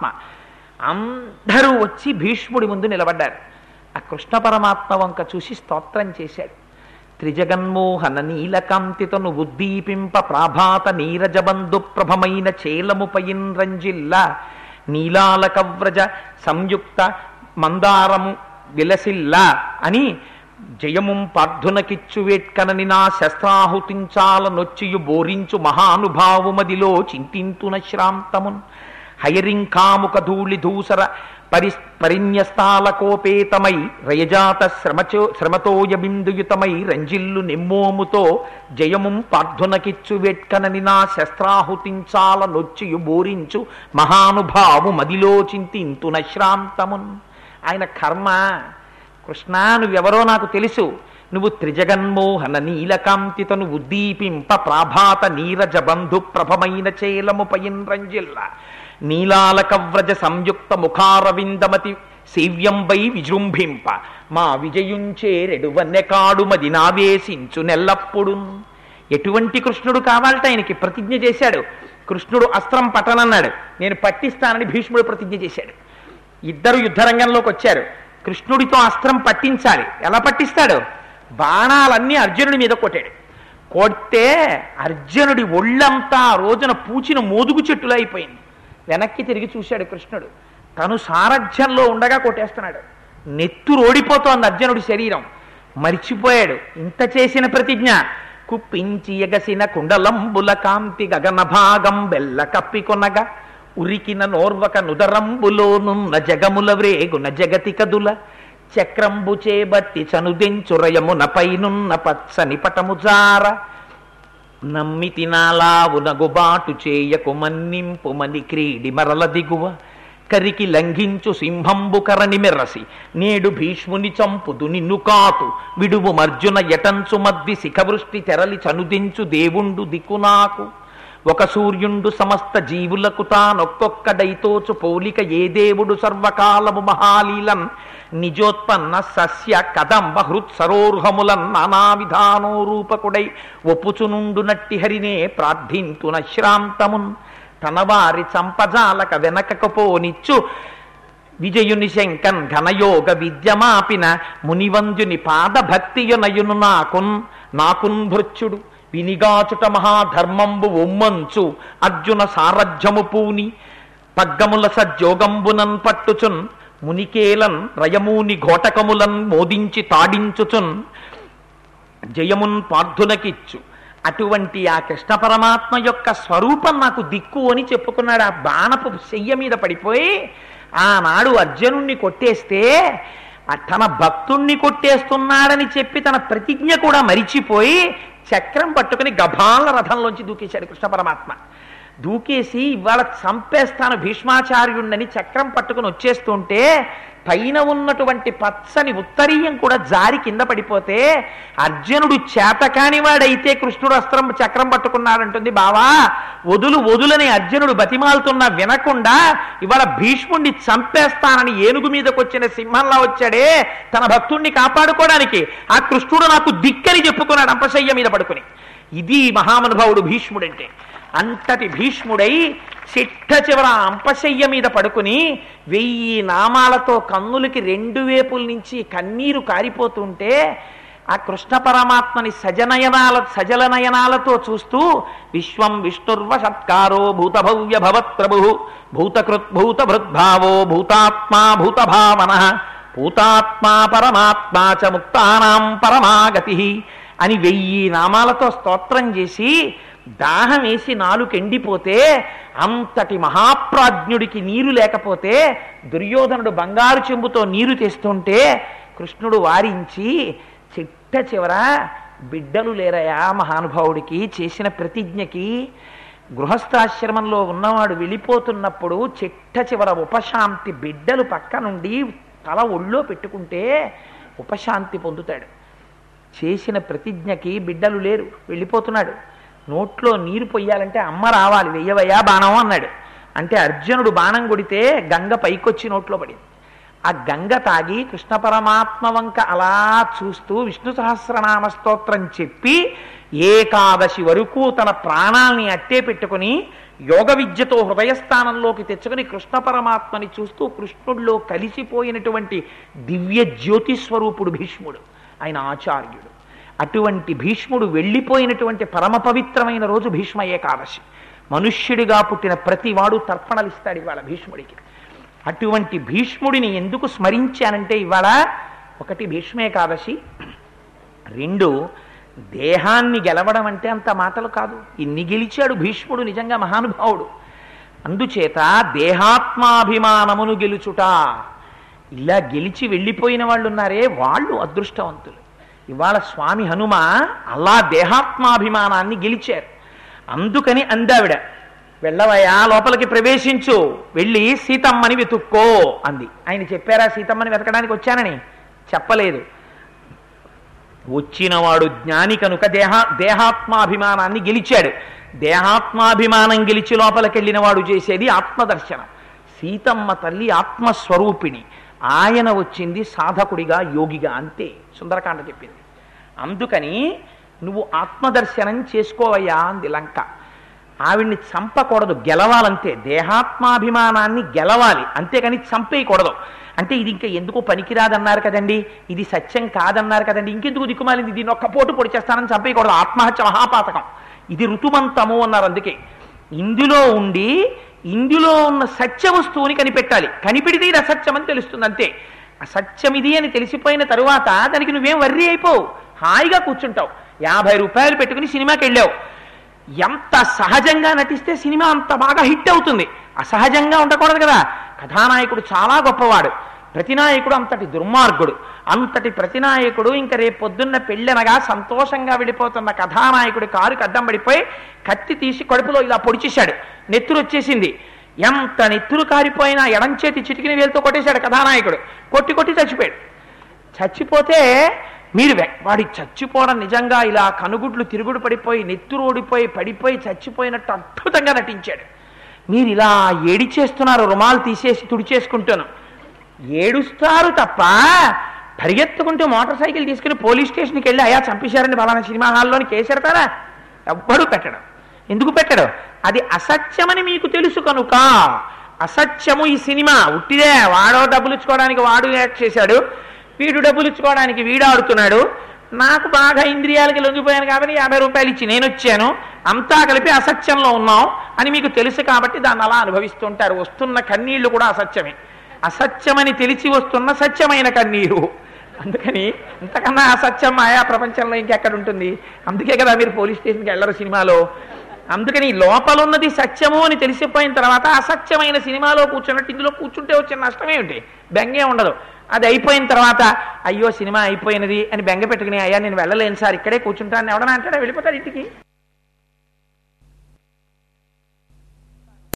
అందరూ వచ్చి భీష్ముడి ముందు నిలబడ్డారు. ఆ కృష్ణ పరమాత్మ వంక చూసి స్తోత్రం చేశాడు. త్రిజగన్మోహన నీలకాంతితను ఉద్దీపింప ప్రాభాత నీరజబంధు ప్రభమైన చేలముపయిన్ రంజిల్ల నీలాలకవ్రజ సంయుక్త మందారము విలసిల్ల అని జయముం పార్థునకిచ్చు వేట్కనని నా శస్త్రాహుతించాల నొచ్చియు బోరించు మహానుభావుమదిలో చింతింతున శ్రాంతమున్ హయరింకాముక ధూళి ధూసర పరిన్యస్తాలకోపేతమై రయజాత శ్రమతోయ బిందుయుతమై రంజిల్లు నిమ్మోముతో జయముం పార్థునకిచ్చు వేట్కనని నా శస్త్రాహుతించాల నొచ్చియు బోరించు మహానుభావు మదిలో చింతింతున శ్రాంతమున్. ఆయన కర్మ. కృష్ణ నువ్వెవరో నాకు తెలుసు, నువ్వు త్రిజగన్మోహన నీలకాంతితను ఉద్దీపింప ప్రాభాత నీరజబంధు ప్రభమైన చేలముపయిన్ రంజిల్ల నీలాలకవ్రజ సంయుక్త ముఖారవిందమతి సేవ్యంబై విజృంభింప మా విజయుంచేరెడువన్నెకాడు మది నావేశించు నెల్లప్పుడు. ఎటువంటి కృష్ణుడు కావాలట ఆయనకి ప్రతిజ్ఞ చేశాడు. కృష్ణుడు అస్త్రం పట్టనన్నాడు, నేను పట్టిస్తానని భీష్ముడు ప్రతిజ్ఞ చేశాడు. ఇద్దరు యుద్ధరంగంలోకి వచ్చారు. కృష్ణుడితో అస్త్రం పట్టించాలి. ఎలా పట్టిస్తాడు? బాణాలన్నీ అర్జునుడి మీద కొట్టాడు. కొడితే అర్జునుడి ఒళ్ళంతా ఆ రోజున పూచిన మోదుగు చెట్టులో అయిపోయింది. వెనక్కి తిరిగి చూశాడు కృష్ణుడు. తను సారథ్యంలో ఉండగా కొట్టేస్తున్నాడు. నెత్తురోడిపోతోంది అర్జునుడి శరీరం. మరిచిపోయాడు ఇంత చేసిన ప్రతిజ్ఞ. కుప్పించి ఎగసిన కుండలంబుల కాంతి గగన భాగం బెల్ల కప్పికొనగా ఉరికిన నోర్వక నుదరంబులోనున్న జగముల వ్రేగున జగతి కదుల చక్రంబు చేబట్టి చనుదెంచురయమున పైనున్న పచ్చని పటముజార నమ్మితి నాలావునగుబాటు చేయకు మన్నింపు మని క్రీడి మరల దిగువ కరికి లంఘించు సింహంబు కరణి మెరసి నేడు భీష్ముని చంపుదు నిన్ను కాతు విడువు మర్జున యటంచు మద్ది శిఖవృష్టి తెరలి చనుదించు దేవుండు దిక్కునాకు ఒక సూర్యుండు సమస్త జీవులకు తానొక్కొక్కడైతోచు పోలిక ఏ దేవుడు సర్వకాలము మహాలీలన్ నిజోత్పన్న సస్య కదంబ హృత్సరోర్హములన్ నానావిధానో రూపకుడై ఒప్పుచునుండు నట్టి హరినే ప్రార్థింతున శ్రాంతమున్ తనవారి చంపజాలక వెనకకపోనిచ్చు విజయుని శంకన్ ఘనయోగ విద్యమాపిన మునివంజుని పాదభక్తియునయును నాకున్ భృత్యుడు వినిగాచుట మహాధర్మంబు ఒమ్మంచు అర్జున సారథ్యము పూని పగ్గముల సజ్జోగంబునన్ పట్టుచున్ మునికేలన్ రయమూని ఘోటకములన్ మోదించి తాడించుచున్ జయమున్ పార్థునకిచ్చు. అటువంటి ఆ కృష్ణ పరమాత్మ యొక్క స్వరూపం నాకు దిక్కు అని చెప్పుకున్నాడు. ఆ బాణపు శయ్య మీద పడిపోయి ఆనాడు అర్జునుణ్ణి కొట్టేస్తే తన భక్తుణ్ణి కొట్టేస్తున్నాడని చెప్పి తన ప్రతిజ్ఞ కూడా మరిచిపోయి చక్రం పట్టుకుని గభాల రథంలోంచి దూకేశాడు కృష్ణ పరమాత్మ. దూకేసి ఇవాళ చంపేస్తాను భీష్మాచార్యుణ్ణని చక్రం పట్టుకుని వచ్చేస్తుంటే పైన ఉన్నటువంటి పచ్చని ఉత్తరీయం కూడా జారి కింద పడిపోతే అర్జునుడు చేతకాని వాడైతే కృష్ణుడు అస్త్రం చక్రం పట్టుకున్నాడంటుంది. బావా వదులు వదులని అర్జునుడు బతిమాలుతున్నా వినకుండా ఇవాళ భీష్ముణ్ణి చంపేస్తానని ఏనుగు మీదకి వచ్చిన సింహంలా వచ్చాడే తన భక్తుణ్ణి కాపాడుకోవడానికి. ఆ కృష్ణుడు నాకు దిక్కని చెప్పుకున్నాడు అంపశయ్య మీద పడుకుని. ఇది మహానుభావుడు భీష్ముడంటే. అంతటి భీష్ముడై చిట్ట చివర అంపశయ్య మీద పడుకుని 1000 నామాలతో కన్నులకి 2 వైపుల నుంచి కన్నీరు కారిపోతుంటే ఆ కృష్ణ పరమాత్మని సజల నయనాలతో చూస్తూ విశ్వం విష్ణుర్వషత్కారో భూతభవ్య భవత్ప్రభు భూతకృద్భూత భృద్భావో భూతాత్మా భూతభావన భూతాత్మా పరమాత్మా చ ముక్తానాం పరమాగతి అని 1000 నామాలతో స్తోత్రం చేసి దాహం వేసి నాలుకెండిపోతే అంతటి మహాప్రాజ్ఞుడికి నీరు లేకపోతే దుర్యోధనుడు బంగారు చెంబుతో నీరు తెస్తుంటే కృష్ణుడు వారించి చిట్ట చివర బిడ్డలు లేరయా మహానుభావుడికి చేసిన ప్రతిజ్ఞకి. గృహస్థాశ్రమంలో ఉన్నవాడు వెళ్ళిపోతున్నప్పుడు చిట్ట చివర ఉపశాంతి బిడ్డలు పక్క నుండి తల ఒళ్ళో పెట్టుకుంటే ఉపశాంతి పొందుతాడు. చేసిన ప్రతిజ్ఞకి బిడ్డలు లేరు, వెళ్ళిపోతున్నాడు. నోట్లో నీరు పొయ్యాలంటే అమ్మ రావాలి, వెయ్యవయ్యా బాణం అన్నాడు. అంటే అర్జునుడు బాణం కొడితే గంగ పైకొచ్చి నోట్లో పడింది. ఆ గంగ తాగి కృష్ణ పరమాత్మ వంక అలా చూస్తూ విష్ణు సహస్రనామ స్తోత్రం చెప్పి ఏకాదశి వరకు తన ప్రాణాల్ని అట్టే పెట్టుకుని యోగ విద్యతో హృదయస్థానంలోకి తెచ్చుకుని కృష్ణ పరమాత్మని చూస్తూ కృష్ణుడిలో కలిసిపోయినటువంటి దివ్య జ్యోతి స్వరూపుడు భీష్ముడు, ఆయన ఆచార్యుడు. అటువంటి భీష్ముడు వెళ్ళిపోయినటువంటి పరమ పవిత్రమైన రోజు భీష్మ ఏకాదశి. మనుష్యుడిగా పుట్టిన ప్రతివాడు తర్పణలు ఇస్తాడు ఇవాళ భీష్ముడికి. అటువంటి భీష్ముడిని ఎందుకు స్మరించానంటే ఇవాళ 1 భీష్మేకాదశి, 2 దేహాన్ని గెలవడం అంటే అంత మాటలు కాదు. ఇన్ని గెలిచాడు భీష్ముడు, నిజంగా మహానుభావుడు. అందుచేత దేహాత్మాభిమానమును గెలుచుట, ఇలా గెలిచి వెళ్ళిపోయిన వాళ్ళు ఉన్నారే వాళ్ళు అదృష్టవంతులు. ఇవాళ స్వామి హనుమ అలా దేహాత్మాభిమానాన్ని గెలిచారు. అందుకని అందావిడ, వెళ్ళవయా లోపలికి ప్రవేశించు, వెళ్ళి సీతమ్మని వెతుక్కో అంది. ఆయన చెప్పారా సీతమ్మని వెతకడానికి వచ్చానని? చెప్పలేదు. వచ్చినవాడు జ్ఞాని కనుక దేహాత్మాభిమానాన్ని గెలిచాడు. దేహాత్మాభిమానం గెలిచి లోపలికెళ్ళిన వాడు చేసేది ఆత్మదర్శనం. సీతమ్మ తల్లి ఆత్మస్వరూపిణి, ఆయన వచ్చింది సాధకుడిగా యోగిగా, అంతే సుందరకాండ చెప్పింది. అందుకని నువ్వు ఆత్మదర్శనం చేసుకోవయ్యా అంది లంక. ఆవిడ్ని చంపకూడదు, గెలవాలంతే. దేహాత్మాభిమానాన్ని గెలవాలి, అంతేకాని చంపేయకూడదు. అంటే ఇది ఇంకా ఎందుకు పనికిరాదన్నారు కదండి, ఇది సత్యం కాదన్నారు కదండి, ఇంకెందుకు దిక్కుమాలింది, దీన్ని ఒక్క పోటు పొడి చేస్తానని చంపేయకూడదు. ఆత్మహత్య మహాపాతకం, ఇది ఋతుమంతము అన్నారు. అందుకే ఇందులో ఉండి ఇందులో ఉన్న సత్య వస్తువుని కనిపెట్టాలి. కనిపెడితే ఇది అసత్యం అని తెలుస్తుంది, అంతే. అసత్యం ఇది అని తెలిసిపోయిన తరువాత దానికి నువ్వేం వర్రీ అయిపోవు, హాయిగా కూర్చుంటావు. 50 రూపాయలు పెట్టుకుని సినిమాకి వెళ్ళావు, ఎంత సహజంగా నటిస్తే సినిమా అంత బాగా హిట్ అవుతుంది. అసహజంగా ఉండకూడదు కదా. కథానాయకుడు చాలా గొప్పవాడు, ప్రతినాయకుడు అంతటి దుర్మార్గుడు. అంతటి ప్రతినాయకుడు ఇంకా రేపు పొద్దున్న పెళ్ళనగా సంతోషంగా వెళ్ళిపోతున్న కథానాయకుడి కారుకి అడ్డం పడిపోయి కత్తి తీసి కడుపులో ఇలా పొడిచేశాడు, నెత్తురు వచ్చేసింది. ఎంత నెత్తురు కారిపోయినా ఎడంచేతి చిటికిన వేలుతో కొట్టేశాడు కథానాయకుడు. కొట్టి చచ్చిపోయాడు. చచ్చిపోతే మీరు వాడి చచ్చిపోవడం నిజంగా ఇలా కనుగుడ్లు తిరుగుడు పడిపోయి నెత్తురు ఓడిపోయి పడిపోయి చచ్చిపోయినట్టు అద్భుతంగా నటించాడు. మీరు ఇలా ఏడిచేస్తున్నారు, రుమాలు తీసేసి తుడిచేసుకుంటాను. ఏడుస్తారు తప్ప పరిగెత్తుకుంటూ మోటార్ సైకిల్ తీసుకుని పోలీస్ స్టేషన్కి వెళ్ళి అయ్యా చంపేశారని ఫలానా సినిమా హాల్లోని కేసు పెడతారా? ఎవ్వడూ పెట్టడం. ఎందుకు పెట్టడం? అది అసత్యమని మీకు తెలుసు కనుక. అసత్యము ఈ సినిమా ఉట్టిదే. వాడో డబ్బులు ఇచ్చుకోవడానికి వాడు యాక్ట్ చేశాడు, వీడు డబ్బులు ఇచ్చుకోవడానికి వీడు ఆడుతున్నాడు. నాకు బాగా ఇంద్రియాలకి లొంగిపోయాను కాబట్టి 50 రూపాయలు ఇచ్చి నేను వచ్చాను, అంతా కలిపి అసత్యంలో ఉన్నాం అని మీకు తెలుసు కాబట్టి దాన్ని అలా అనుభవిస్తుంటారు. వస్తున్న కన్నీళ్లు కూడా అసత్యమే. అసత్యమని తెలిసి వస్తున్న సత్యమైన కన్నీరు. అందుకని ఇంతకన్నా అసత్యం ఆయా ప్రపంచంలో ఇంకెక్కడ ఉంటుంది? అందుకే కదా మీరు పోలీస్ స్టేషన్కి వెళ్ళరు సినిమాలో. అందుకని లోపల ఉన్నది సత్యము అని తెలిసిపోయిన తర్వాత అసత్యమైన సినిమాలో కూర్చున్నట్టు ఇందులో కూర్చుంటే వచ్చిన నష్టం ఏమిటి? బెంగే ఉండదు. అది అయిపోయిన తర్వాత అయ్యో సినిమా అయిపోయినది అని బెంగ పెట్టుకుని అయ్యా నేను వెళ్ళలేను సార్ ఇక్కడే కూర్చుంటాను ఎవడన్నా అంటాడా? వెళ్ళిపోతాడు ఇంటికి.